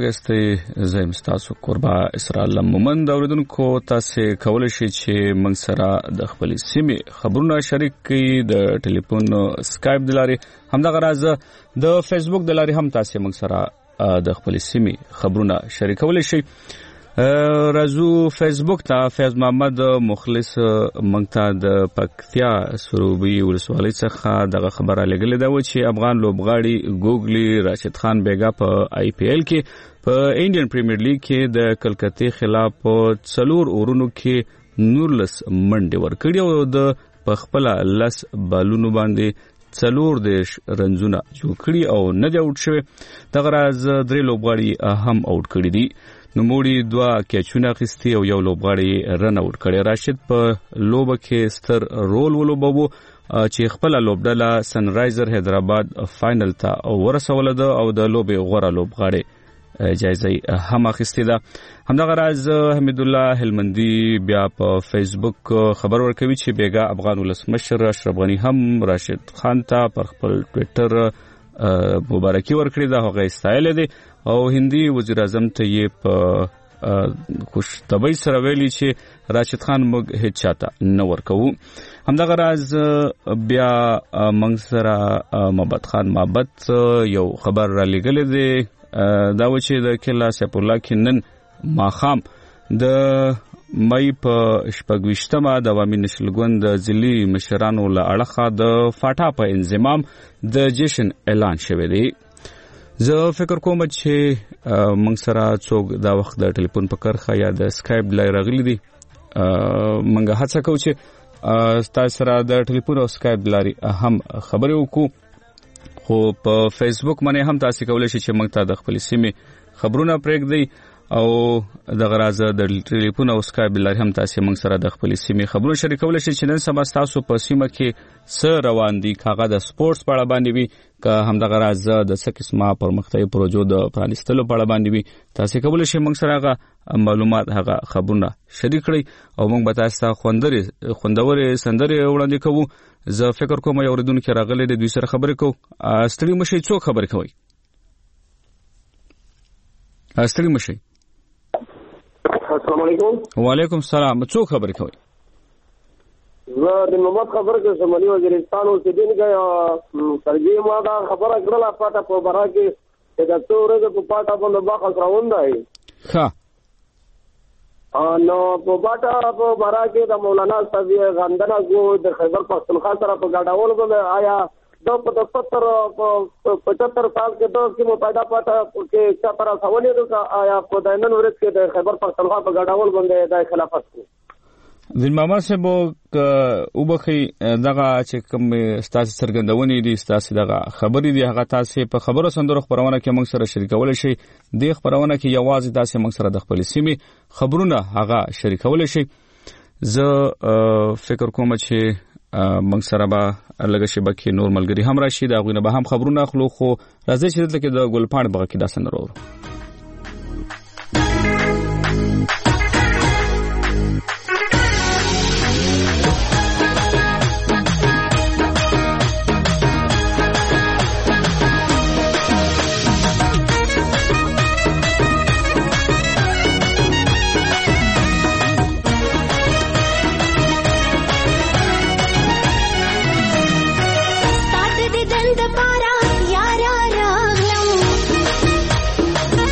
وګورئ زم تاسو قربا اسرائیل مومند اوریدونکو تاسو کولای شئ چې موږ سره د خپل سیمې خبرونه شریک کړئ د ټلیفون اسکایپ د لارې هم د غراز د فیسبوک د لارې هم تاسو موږ سره د خپل سیمې خبرونه شریکولای شئ. رازو فیسبوک ته فیض محمد مخلص منګتا د پکتیا سروبي ولسوالۍ څخه دغه خبره لګلې ده چې افغان لوبغاړي ګوګلی راشد خان بیګا په آی پی ایل کې په انډین پریمیر لیګ کې د کلکتې خلاف په څلور اورونو کې نورلس منډې ورکړې او د په خپل لس بالونو باندې څلور دیش رنزونه جوړ کړي او نه دی اوټ شوی. دغه راز درې لوبغاړي هم اوټ کړي دي. نوموړي دوه کیچونه اخیستي او یو لوبغاړي رن اوټ کړي. راشد په لوبه کې ستر رول ولوباوه چې خپل لوبډله سن رایزر حیدرآباد فائنل ته ورسوله ده او د لوبې غوره لوبغاړي جایزه هم اخیستې ده. همدغه راز حمید الله هلمندي بیا په فیسبوک خبر ورکوي چې بیګا افغان ولسمشر اشرف غنی هم راشد خان ته پر خپل ټویټر مبارکي ورکړې ده. هغه استایل دي او هندي وزیر اعظم ته یې په خوشطبعي سره ویلي چې راشد خان موږ هیڅ چاته نه ورکوو. همدغه راز بیا موږ سره محمد خان محبت یو خبر را لېږلی دی. دا و چې د کلا سیف الله کې نن ماښام د مئی په شپږویشتمه د عوامي نشل ګوند د ځلي مشرانو له اړخه د فاټا په انضمام د جشن اعلان شوی دی. زه فکر کوم چې موږ سره څوک دا وخت د ټلیفون په کرښه یا د سکایپ لای راغلی دي. موږ هڅه کوو چې ستاسو سره د ټلیفون او سکایپ لاري هم خبرې وکړو. خو په فیسبوک باندې هم تاسو کولای شئ چې موږ ته د خپل سیمې خبرونه پرېږدئ او د غرازه د ټلیفون او سکایپ لاري هم تاسو موږ سره د خپل سیمې خبرونه شریکولای شئ چې نن سبا تاسو په سیمه کې څه روان دي، کاغه د سپورتس په اړه باندې وي که هم د غرازه د څه قسمه پرمختیايي پروژو د پرانیستلو په اړه باندې وي. تاسو کولای شئ موږ سره هغه معلومات هغه خبرونه شریک کړئ او موږ به تاسو ته خوندري خوندورې سندرې وړاندې کوو. زه فکر کوم یو اوریدونکو راغلی دی، دوی سره خبرې کوو. ستړي مشي، څوک خبرې کوي؟ ستړي مشي. السلام علیکم. وعلیکم السلام. څوک خبرې کوي؟ زه د محمد خبره کوم، شمالي وزیرستان اوسېدونکی. سرګي ما دا خبره کړله پاټه په برا کې چې د څو ورځې په پاټه باندې باخس راوند دی. ښه نو په باټه په برا کې د مولانا صاحب غندنه کو د خیبر پختونخوا سره په ګډاول باندې آیا د په ستر پچهتر سال کې د کومه پیدا پاټه کې څه پر سوالې ده آیا په دینن ورځ کې د خیبر پختونخوا په ګډاول باندې د خلافت کو دین ماما صاحب او بخي دغه چې کوم ستاسو سرګندونې دي، ستاسو دغه خبرې دي، هغه تاسو په خبرو سندرو خبرونه کې موږ سره شریکول شي. د خبرونه کې یوازې تاسو موږ سره د خپل سیمې خبرونه هغه شریکول شي. زه فکر کوم چې موږ سره به لږه شبکې نور ملګری هم راشي، دا غوښنه به هم خبرونه اخلو. خو راځي چې دلته کې د ګلپاڼ بغه کې دا سندرو د پارا یارا راغلم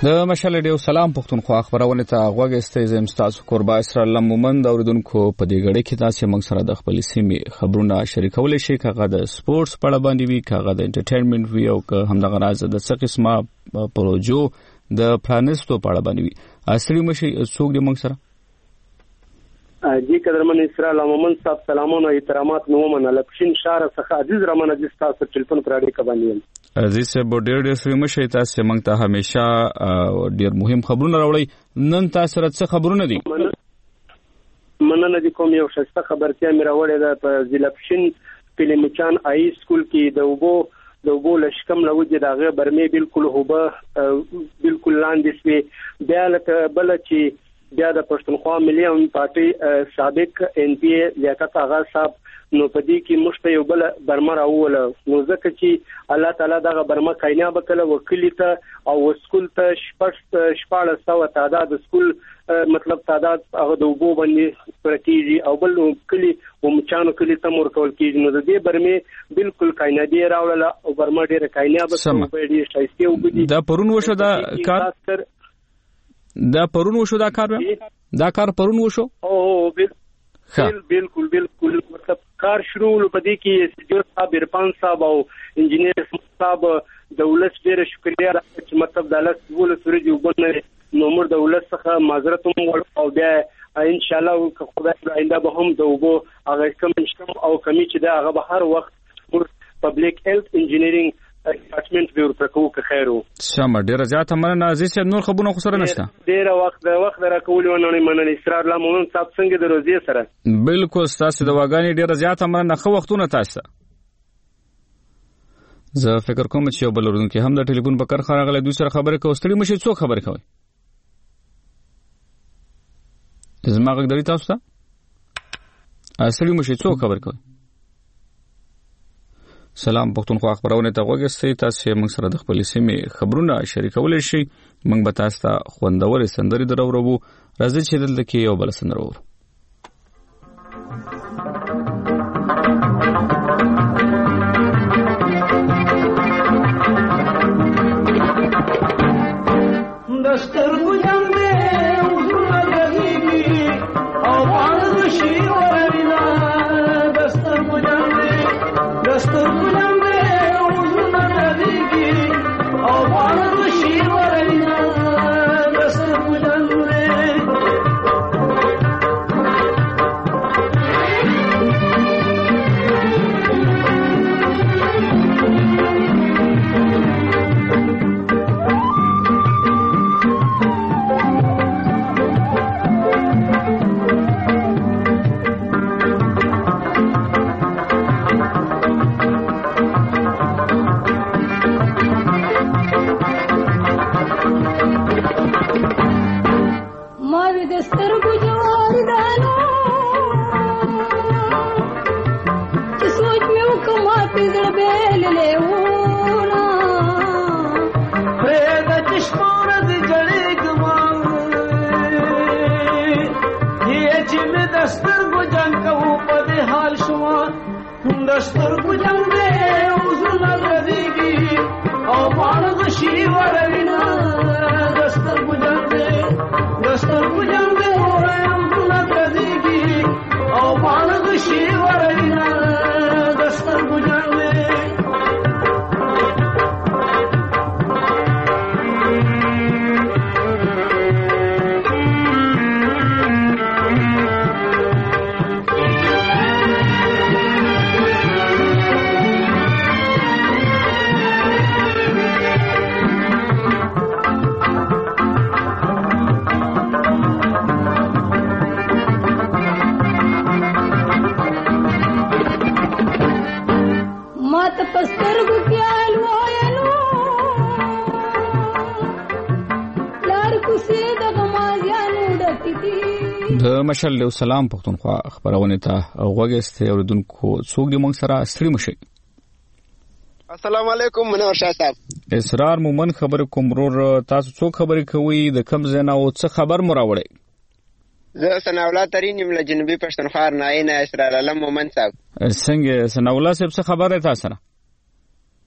د مشال ډیو سلام پښتونخوا خبرونه ته غوږ استئ زم تاسو قربا اسرائیل مومند اوریدونکو په دې غړي کې تاسو موږ سره د خپل سیمې خبرونه شریکول شي کاغه د سپورتس په اړه باندې وی کاغه د انټرټینمنت وی او که هم د غراز د څه قسمه پروژو د پلانستو په اړه باندې وی اصلي مشي څوک د موږ سره جی قدرمن اسرائیل مومند صاحب سلامونه احترامات نو منه لپشین شهر څخه عزیز رمن عزیز تاسو ټلیفون پر اړه کوي عزیز صاحب ډېر ډېر سوي مشه تاسو موږ ته همیشه ډېر مهم خبرونه راوړي نن تاسو سره څه خبرونه دي مننه دي کوم یو ښه خبرتیا مې راوړې ده په ضلع پښین پلمچان هاي سکول کې د وبو د وبو لشکم لوجه دغه برمه بالکل هوبه بالکل لاندې سوي بیا لکه بل چې بیا د پښتونخوا ملي پارټي سابق ان پی لیاقت آغا صاحب نو پدې کې مشته یو بل برمه راوله نو ځکه چې الله تعالی دغه برمه کاینه بکله وکلی ته او سکول ته شپږ شپاړس سو تعداد سکول مطلب تعداد هغه د وبو باندې پرتیږي او بل کلی او مچانو کلی ته مرکول کیږي نو د دې برمه بالکل کاینه دی راوله او برمه ډیره کاینه بکله په دې شایسته وګدي دا پرون وشو دا کار دا پرون وشو دا کار دا کار پرون وشو او بالکل بالکل مطلب کار شروع لپاره کې سیدو صاحب عرفان صاحب او انجینیر صاحب دولت ډېر شکریا چې مطلب دولت ول سوري وبنه نو مر دولت څخه معذرت او بیا ان شاء الله خدای آینده به هم دوبو هغه کوم او کمی چې دا هغه به هر وخت پبلک هیلث انجینیرینګ ډپارټمنټ به ورپکو که خیرو سم ډیره زیاته مننه عزیز صاحب نور خبرونه خو سره نشته ډیره وخت د وخت راکول ونه مننه اسرار الله مومن صاحب څنګه د روزي سره بالکل تاسو د واګانی ډیره زیاته مننه خو وختونه تاسو زه فکر کوم چې یو بل ورونکو هم د ټلیفون په کار خراغله دوی سره خبره کوي ستړي مشي څوک خبره کوي زما غږ درې تاسو ته اصلي مشي څوک خبره کوي سلام پښتونخوا خبرونه ته وګورئ تاسو موږ سره د خپل سیمې خبرونه شریکول شي موږ به تاسو ته خوندور سندري درورو راځي چې دلته کې یو بل سندرو دستر ګجن دې وزونه لګيږي او باندې شي ورنا دستر ګجن دې دستر ګجن دې وزونه لګيږي او باندې شي ورنا دستر ګجن دستر ګجن دې وزونه لګيږي او باندې شي ورنا دستر ګجن دې دستر ګجن دې وزونه لګيږي او باندې شي ورنا دستر ګجن د مشال له سلام پښتونخوا خبرونه ته غوږسته اوریدونکو څوک د موږ سره ستړي مشي السلام علیکم منور شاه صاحب اسرار مومن خبر کوم رور تاسو څوک خبرې کوي د کم زنه او څه خبر مو راوړی زه سناولا ترين یم له جنوبي پښتونخوا نه نه اسرار الله مومن صاحب څنګه سناولا صاحب څه خبره تاسو سره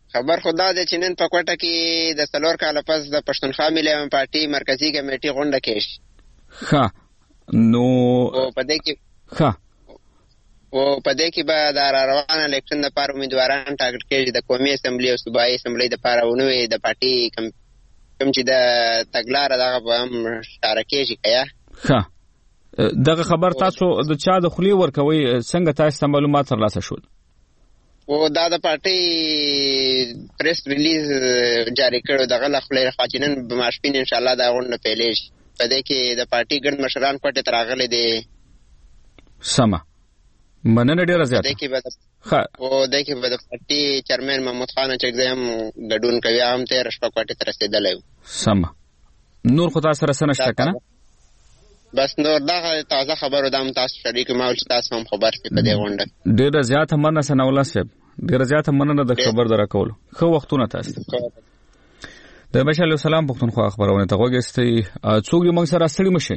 خبر خدا دې چې نن په کوټه کې د څلور کاله پس د پښتونخوا ملي پارټي مرکزی کمیټې غونډه کېږي. ښه نو او په دې کې ښه او په دې کې به د روان الیکشن لپاره امیدواران ټاکل کېږي د قومي اسمبلی او صوبایي اسمبلی لپاره ونوي د پارټي کم کوم چې د تګلارې دغه به هم اشاره کېږي. کیا ښه دغه خبر تاسو د چا د خولي ورکوي څنګه تاسو معلومات ترلاسه شول؟ او دا د پارټي پریس ریلیز جاری کړو دغه خپل خاطرین به ماشپین ان شاء الله دا غونډه پیلېږي. په دې کې د پارټي ګڼ مشران کوټه ته راغلي دي. سمه مننه ډیره زیاته. دې کې به ښه او دې کې به د پارټي چیرمن محمود خان چکزی هم ګډون کوي هم تیر شپه کوټه ته رسیدلی. سمه نور خو تاسو سره نشته کنه؟ بس نور دا تازه خبرو دام تاسو شریک ما ول تاسو هم خبر شئ په دې غونډه. ډیره زیاته مننه سناولا صاحب ډیره زیاته مننه د خبر درکول. خو وختونه تاسو د مشال سلام پښتونخوا خبرونه ته وګورئ. څوک یې موږ سره ستړي مشي؟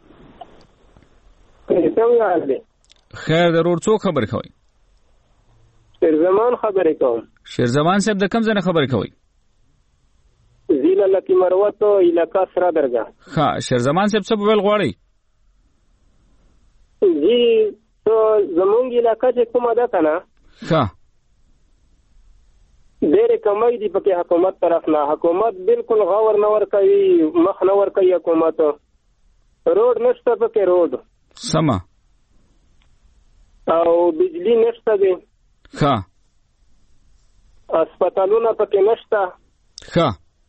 خیر ضرور. څوک خبر کوي؟ شیر زمان خبرې کوم. شیر زمان صاحب د کوم ځای نه خبرې کوي؟ زیلا لکی مروت علاقہ سره درګه. ها شیر زمان صاحب څه ویل غواړي؟ جی تو زمونږ علاقہ چې کومه ده کنه ها ډېر کمای دی پکې حکومت طرف نه. حکومت بالکل غور نه ور کوي مخ نه ور کوي. حکومت روډ نشته پکې روډ سما او بجلی نشته دی. ها هسپتالونه پکې نشته. ها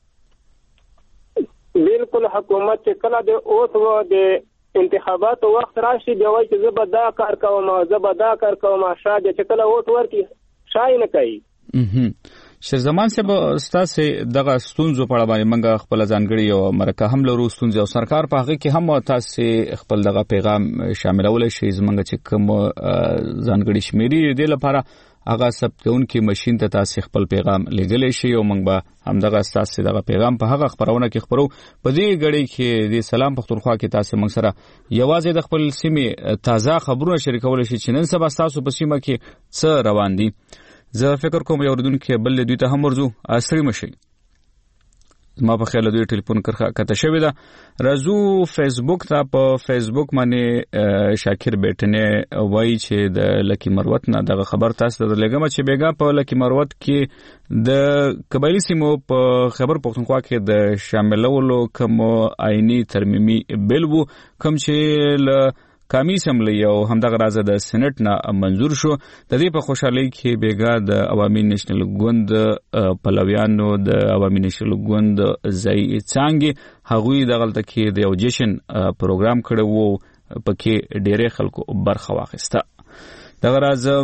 بالکل حکومت چې کله د اوس و د انتخاباتو وخت راشي بیا وایي چې زه به دا کار کوم زه به دا کار کوم شاید چې کله ووټ ورکړي شای نه کوي. شیر زمان صاحب ستاسو دغه ستونزو په اړه باندې موږ خپل ځانګړي او مرکه هم لرو ستونزې او سرکار په هغه کې هم تاسو خپل دغه پیغام شاملول شي زمونږ چې کوم ځانګړي شمیرې دی لپاره هغه ثبتون کې ماشين ته تاسو خپل پیغام لګلې شي او موږ به هم دغه تاسو دغه پیغام په هغه خبرونه کې خبرو. په دې غړي کې د سلام پښتونخوا کې تاسو موږ سره یوازې د خپل سیمې تازه خبرونه شریکول شي چې نن سبا تاسو په سیمه کې څه روان دي. زه فکر کوم یو ردونکو بل دوی ته هم ورزو اثرې مشي. ما په خیال دوی ټلیفون کرخه کته شوی دا رازو فیسبوک ته په فیسبوک باندې شاکر بیٹنه وایي چې د لکی مروت نه دغه خبر تاسو ته لګم چې بیګا په لکی مروت کې د قبایلی سیمو په خبر پښتونخوا کې د شاملولو کوم آئینی ترمیمي بل وو کوم چې ل قومي اسمبلی او همدغه راځه د سېنات نه منزور شو. د دې په خوشحالي کې بیګا د عوامي نېشنل ګوند پلویانو د عوامي نېشنل ګوند ځای څنګه هغوی دغلت کې د یو جشن پروګرام کړو وو پکې ډېرې خلکو برخه واخیسته. دغه راځه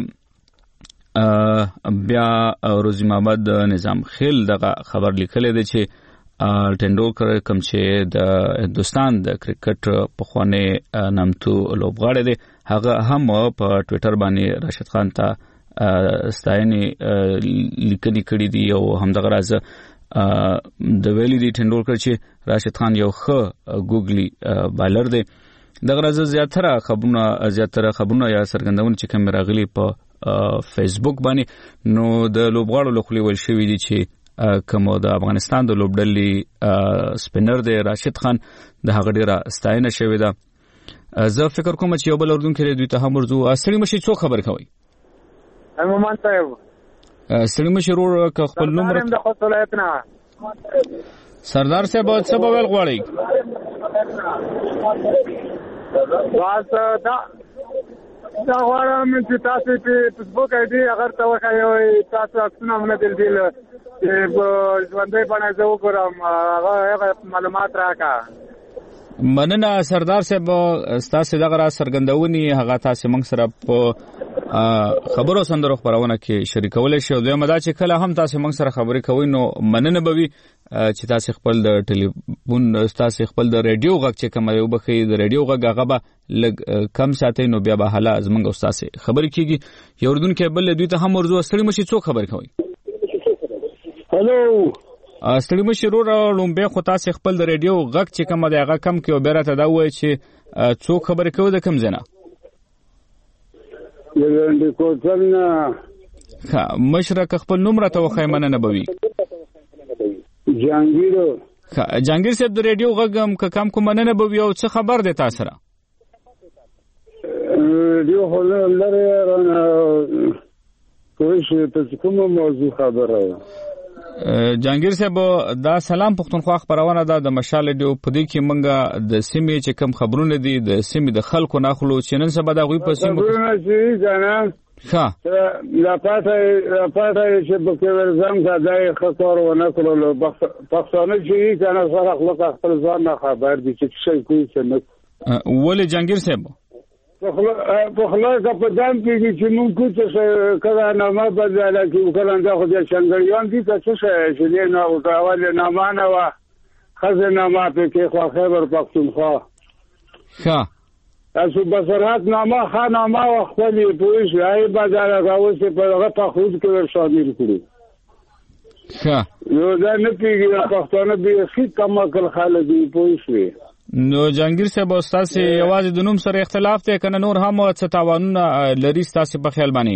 بیا روزي محمد نظام خیل دغه خبر لیکل دی چې ټندولکر کوم چې د هندستان د کرکټ په خوانه نامتو لوبغاړی دی هغه هم په ټوئیټر باندې راشد خان ته ستاینې لیکلي کړي دي او همدغه راځه د ویلي دی ټندولکر چې راشد خان یو ښه ګوګلی بالر دی. دغه راځه زیاتره خبرونه زیاتره خبرونه یا سرګندونه چې کوم راغلي په فیسبوک باندې نو د لوبغاړو لخوا ول شوی دي چې کوم د افغانستان د لوبډلې سپینر دی راشد خان د هغه ډیره ستاینه شوې ده. زه فکر کوم چې یو بل اردوونکو دوی ته هم ورزو اصلي مشي څو خبر کوي امام صاحب اصلي مشي ورو خپل نوم د خصولتنا سردار صاحب څه په ویل غواړي واسه دا دا غواړم چې تاسو په فیسبوک ایډي اگر تا وکړئ تاسو اکسونه موږ دل چې ژوندۍ باندې زه وګورم هغه معلومات راکا. مننه سردار صاحب تاسو دغه را سرګندونی هغه تاسو موږ سره په خبرو سندرو خبرونه کې شریکول شي او دوی مدا چې کله هم تاسو موږ سره خبرې کوئ نو مننه به وي چې تاسو خپل د ټلیفون تاسو خپل د رادیو غږ چې کوم یو بخي د رادیو غږ هغه به لګ کم ساتي نو بیا به حالا زمونږ استاد خبرې کیږي. یو ردون کې بل دوی ته هم ورزو ستړي مشي څو خبر کوي. هلو ستړي مشي ورو لومبه خو تاسو خپل د رادیو غږ چې کوم دی هغه کم کې او بیرته دا وایي چې څو خبرې کوي د کم زنه د کوټن ها مشرک خپل نوم راته وخی مننه بوي جهانگیر ها جهانگیر صاحب د ریډیو غږم ک کم کوم مننه بوي او څه خبر دی تاسو را ریډیو هله لره رانه کوم څه کوم موضوع خبره جهانگیر صاحب دا سلام پښتونخوا خبرونه ده د مشال ډیو په دې کې منګه د سیمې چې کم خبرونه دي د سیمې د خلکو ناخلو چې نن سبا دا غوي په سیمه خبرونه چې کنه ها لا پاتې لا پاتې چې په کې ورزم غځای خطر و نه کولو پښتانه چې کنه سره خلک خپل ځان نه خبر دي چې څه کوي څه نه ولې جهانگیر صاحب په خلاص په دام کې چې موږ کوڅه کله نامه بدله کې کله دا خو د شنګړیان دي چې څه چې نه او کاول نامه نه وا خزنه ما په کې خو خبر پښتونخوا ښه تاسو بصرات نامه خانامه خپل پولیس راي بازار راوځي په هغه په خود کې شامل کړي ښه یو دا نه پیږي پښتانه به هیڅ کم عقل خلک دی پولیس وي نو جهانگیر صاحب استاد سي یوازې د نوم سره اختلاف ته کنه نور هم څه تاوانونه لري تاسو په خیال باندې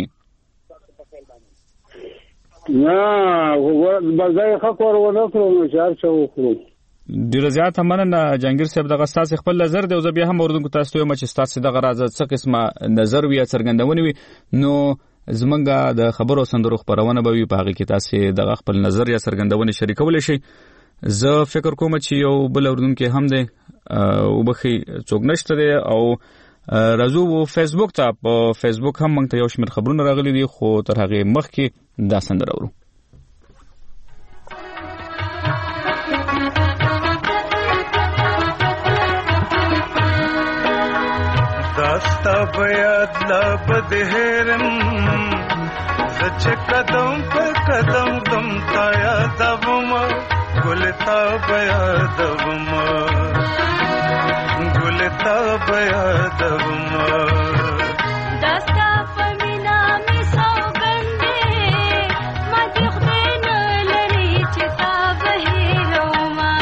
نه وګور بازار خبر ونه کړو چې هر څه وکړو ډیر زیات مننه جهانگیر صاحب دغه تاسو خپل نظر دی او بیا هم اوردونکو تاسو ته مچ تاسو دغه راز څه قسمه نظر وی څرګندونه وي نو زمونږه د خبرو سندرو خبرونه به وي په هغه کې تاسو دغه خپل نظر یا څرګندونه شریکول شي زه فکر کوم چې یو بل اوردونکو هم دی او بخي څوک نشته دی او راځو فیسبوک ته په فیسبوک هم موږ ته یو شمېر خبرونه راغلي دي خو تر هغه مخکې دا سندره اورو داستا بیاد لب دهرم سچ قدم پر قدم دم تایا دبما گلتا بیادوما گلتا بیادوما داستا پمینا می سوگنده ما دیخدین لری چتا بهیروما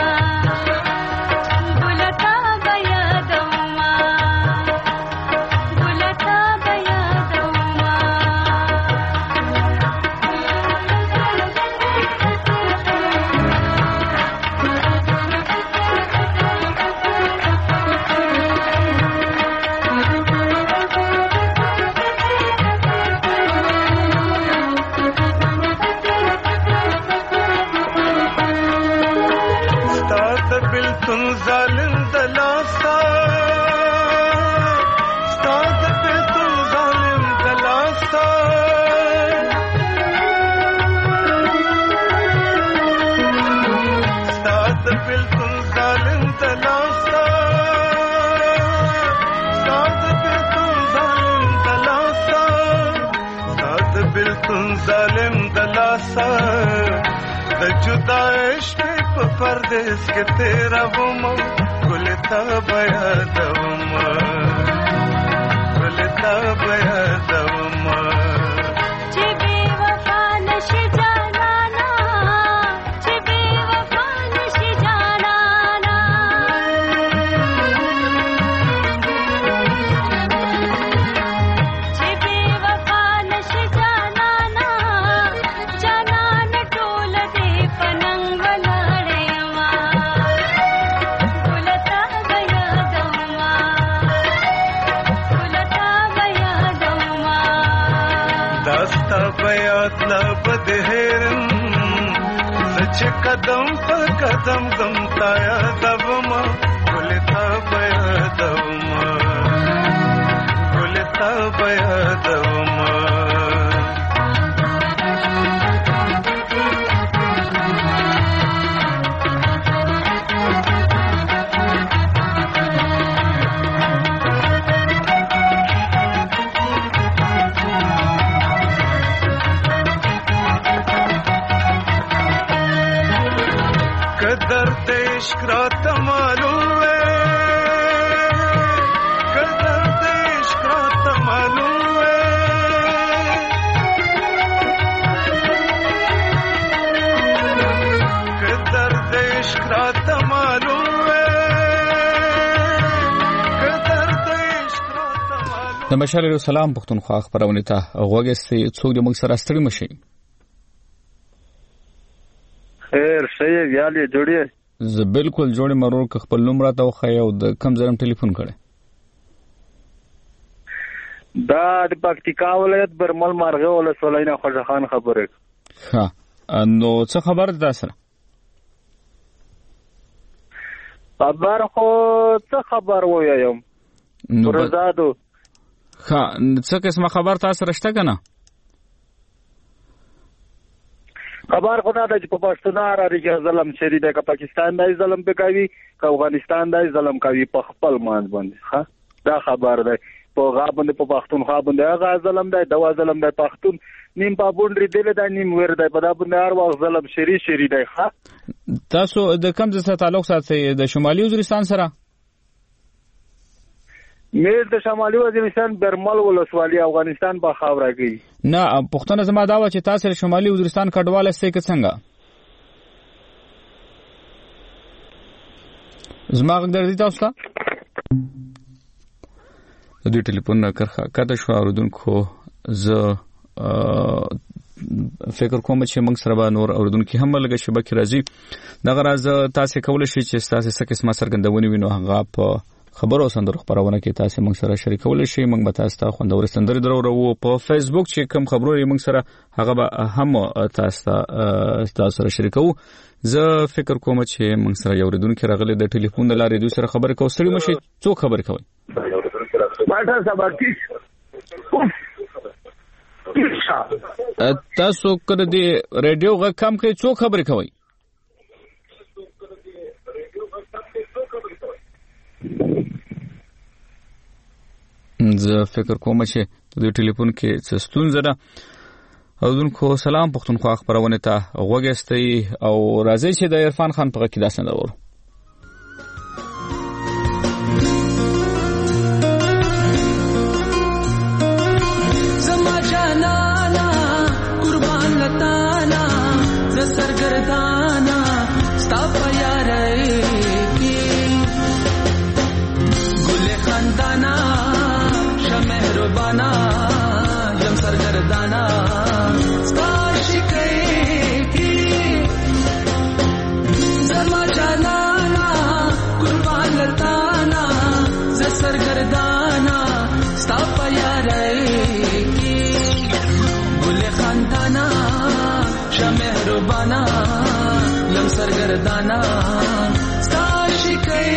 گلتا بیادوما گلتا بیادوما ظالم دلاسا استاد पे तू ظالم दलासा استاد बिल्कुल ظالم दलासा استاد पे तू ظالم दलासा استاد बिल्कुल ظالم दलासा د جدایش په پردیس کې تیرا ومو ګلتا بیا دوما ګلتا بیا دوما چې بي وفا نشي جانانا چې بي وفا نشي جانانا چې بي وفا نشي جانانا جانان ټول دې پننګ بیاد لب دهرم سچ قدم پر قدم دم تایا دبما گلتا بیادوما گلتا بیادوما दर्द इश्क रात मालूम है दर्द इश्क रात मालूम है दर्द इश्क रात मालूम है दर्द इश्क रात मालूम د مشال ریډیو سلام پښتونخوا خبرونه ته غوږی څوک د موږ سره ستړي مشي. خیر شې یالي جوړې زه بالکل جوړې مرور ک خپل نوم راته وخی او د کم زرم ټلیفون کړي. دا د پکتیکا ولایت برمل مارغه ولسوالۍ نه خوشا خان خبره. ها نو څه خبر ده سره؟ خبر خو څه خبر وایم نو رضادو ها څه قسمه خبر تاسو رښتا کنه؟ خبر خدا د په پښتون راځي ظلم شری د پاکستان دای ظلم په کوي که افغانستان دای ظلم کوي په خپل مان باندې. ها دا خبر ده په غا باندې په پښتون خا باندې هغه ظلم دی دوا ظلم دی پښتون نیم په بونډري دی دا نیم ور دی په دا باندې هر وخت ظلم شری شری دی. ها تاسو د کوم ځای سره تعلق ساتئ؟ د شمالي وزیرستان سره؟ مې د شمالي وزیرستان برمل ولسوالۍ افغانستان په خاوره کې. نه پښتون زما دا و چې تاسو شمالي وزیرستان کډواله سې کې څنګه؟ زما غږ درځي تاسو ته؟ د دې ټلیفون کرخه کته شو اوردونکو زه فکر کوم چې موږ سره به نور اوردونکو هم لږه شبکه راځي. دا غراز تاسو کولای شئ چې تاسو څه قسمه سرګندونی وینو هغه په خبرو سندرو خبرونه کې تاسو موږ سره شریکول شئ. موږ به تاسو ته خوندور سندرې درو ورو په فیسبوک چې کوم خبرونه موږ سره هغه به هم تاسو تاسو سره شریکو. زه فکر کوم چې موږ سره یو اوردونکو راغلی د ټلیفون د لارې دوی سره خبرې کوو. ستړي مشي څوک خبرې کوي؟ باټا سباکیش تاسو کړه دی ریډیو غږ کم کوي څوک خبرې کوي؟ زه فکر کوم چې د ټلیفون کې څه ستونزه ده. اوردونکو سلام پښتونخوا خبرونه ته غوږی او راځي چې د عرفان خان په کې داسنه درو. सरगरदाना साशी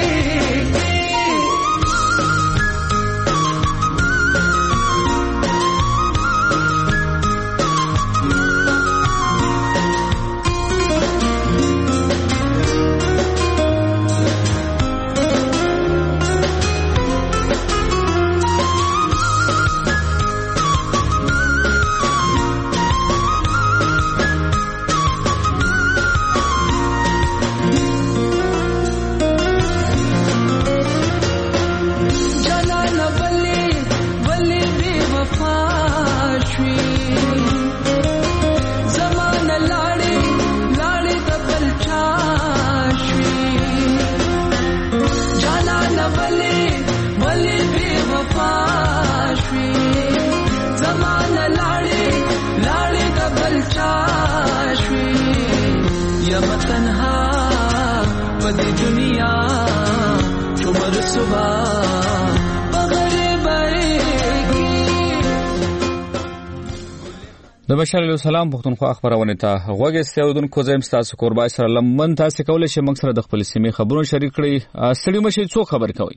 د بشر سلام پښتونخوا خبرونه ته غوږی اوردونکو زم تاسو قربای سره لمن تاسو کولای شئ موږ سره د خپل سیمې خبرونه شریک کړئ. ستړي مشي څوک خبر کوي؟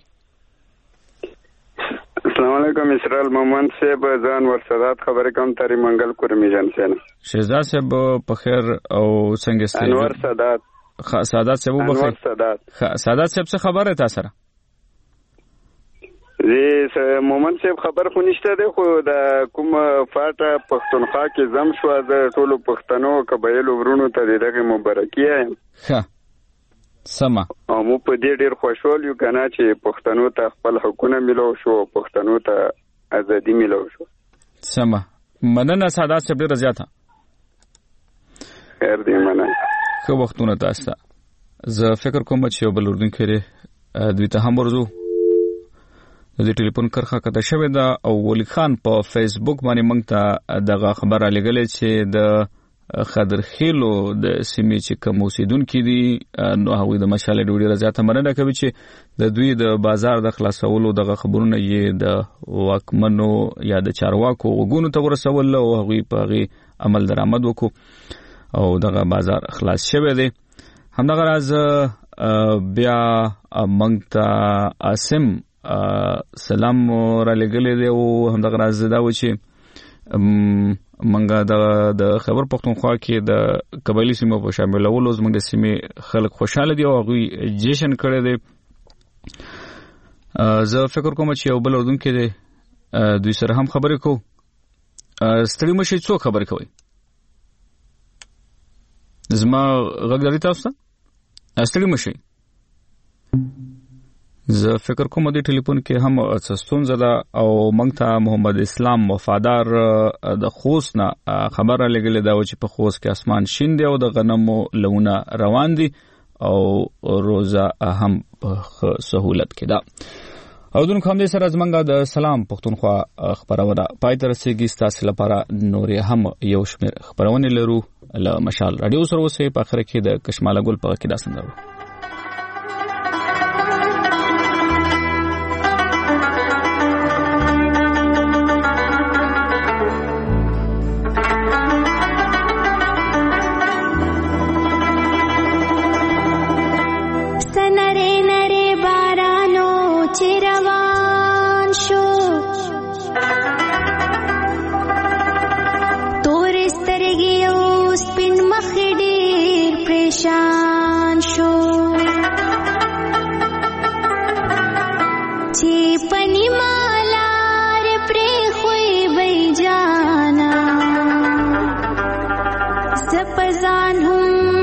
السلام علیکم اسرائیل محمد صاحب ځان ورسادات خبر کوم تری منګل کورمی جان سینا شهزاد صاحب په خیر او څنګه ستاسو؟ انور سادات سادات صاحب په خیر. سادات سادات صاحب څه خبره تاسو سره؟ زه مومن صاحب خبر خو نشته ده خو د کوم فاټه پښتونخوا کې زم شو د ټولو پښتنو قبایل ورونو ته دغه مبارکي یم. ښه سما او مو په دې ډیر خوشحال یو کنه چې پښتنو ته خپل حقونه ملو شو پښتنو ته ازادي ملو شو. سما مننه سادات صاحب ډیر زیاته خیر دی مننه. خو وختونه تاسو زه فکر کوم چې یو بل اردن کې دوی ته هم ورزو د ټلیفون کرخه کته شوې ده او ولی خان په فیسبوک باندې موږ ته دغه خبره لګلې چې د خضرخیلو د سیمې چې کوم اوسیدونکو دي نو هغوی د مشال ډوډۍ رضایت مننه کوي چې د دوی د بازار د خلاصولو دغه خبرونه یې د واکمنو یا د چارواکو وګونو ته ورسول او هغوی په غي عمل درآمد وکړو او دغه بازار خلاص شوی دی. همدغه راز بیا موږ ته اسم سلام را لګلې دی او همدغه راز دا و چې منګه د خبر پښتونخوا کې د قبایلی سیمو په شاملولو زموږ د سیمې خلک خوشاله دي او هغوی جشن کړی دی. زه فکر کوم چې یو بل اردونکي دی دوی سره هم خبرې کوو. ستړي مشئ، څوک خبرې کوئ؟ زما غږ لري تاسو ته؟ ستړي مشئ. زه فکر کوم د ټلیفون کې هم څه ستونزه ده او موږ ته محمد اسلام وفادار د خوست نه خبره لګلې ده چې په خوست کې اسمان شین دی او د غنمو لونه روان دي او روزه هم په سہولت کې ده. او دون کوم دې سره زمونږ د سلام پښتونخوا خبرونه پای ته رسیږي. ستاسو لپاره نورې هم یو شمېر خبرونه لرو له مشال رادیو سره. اوسې په اخر کې د کشماله ګل په کې دا سندرو زپزان هم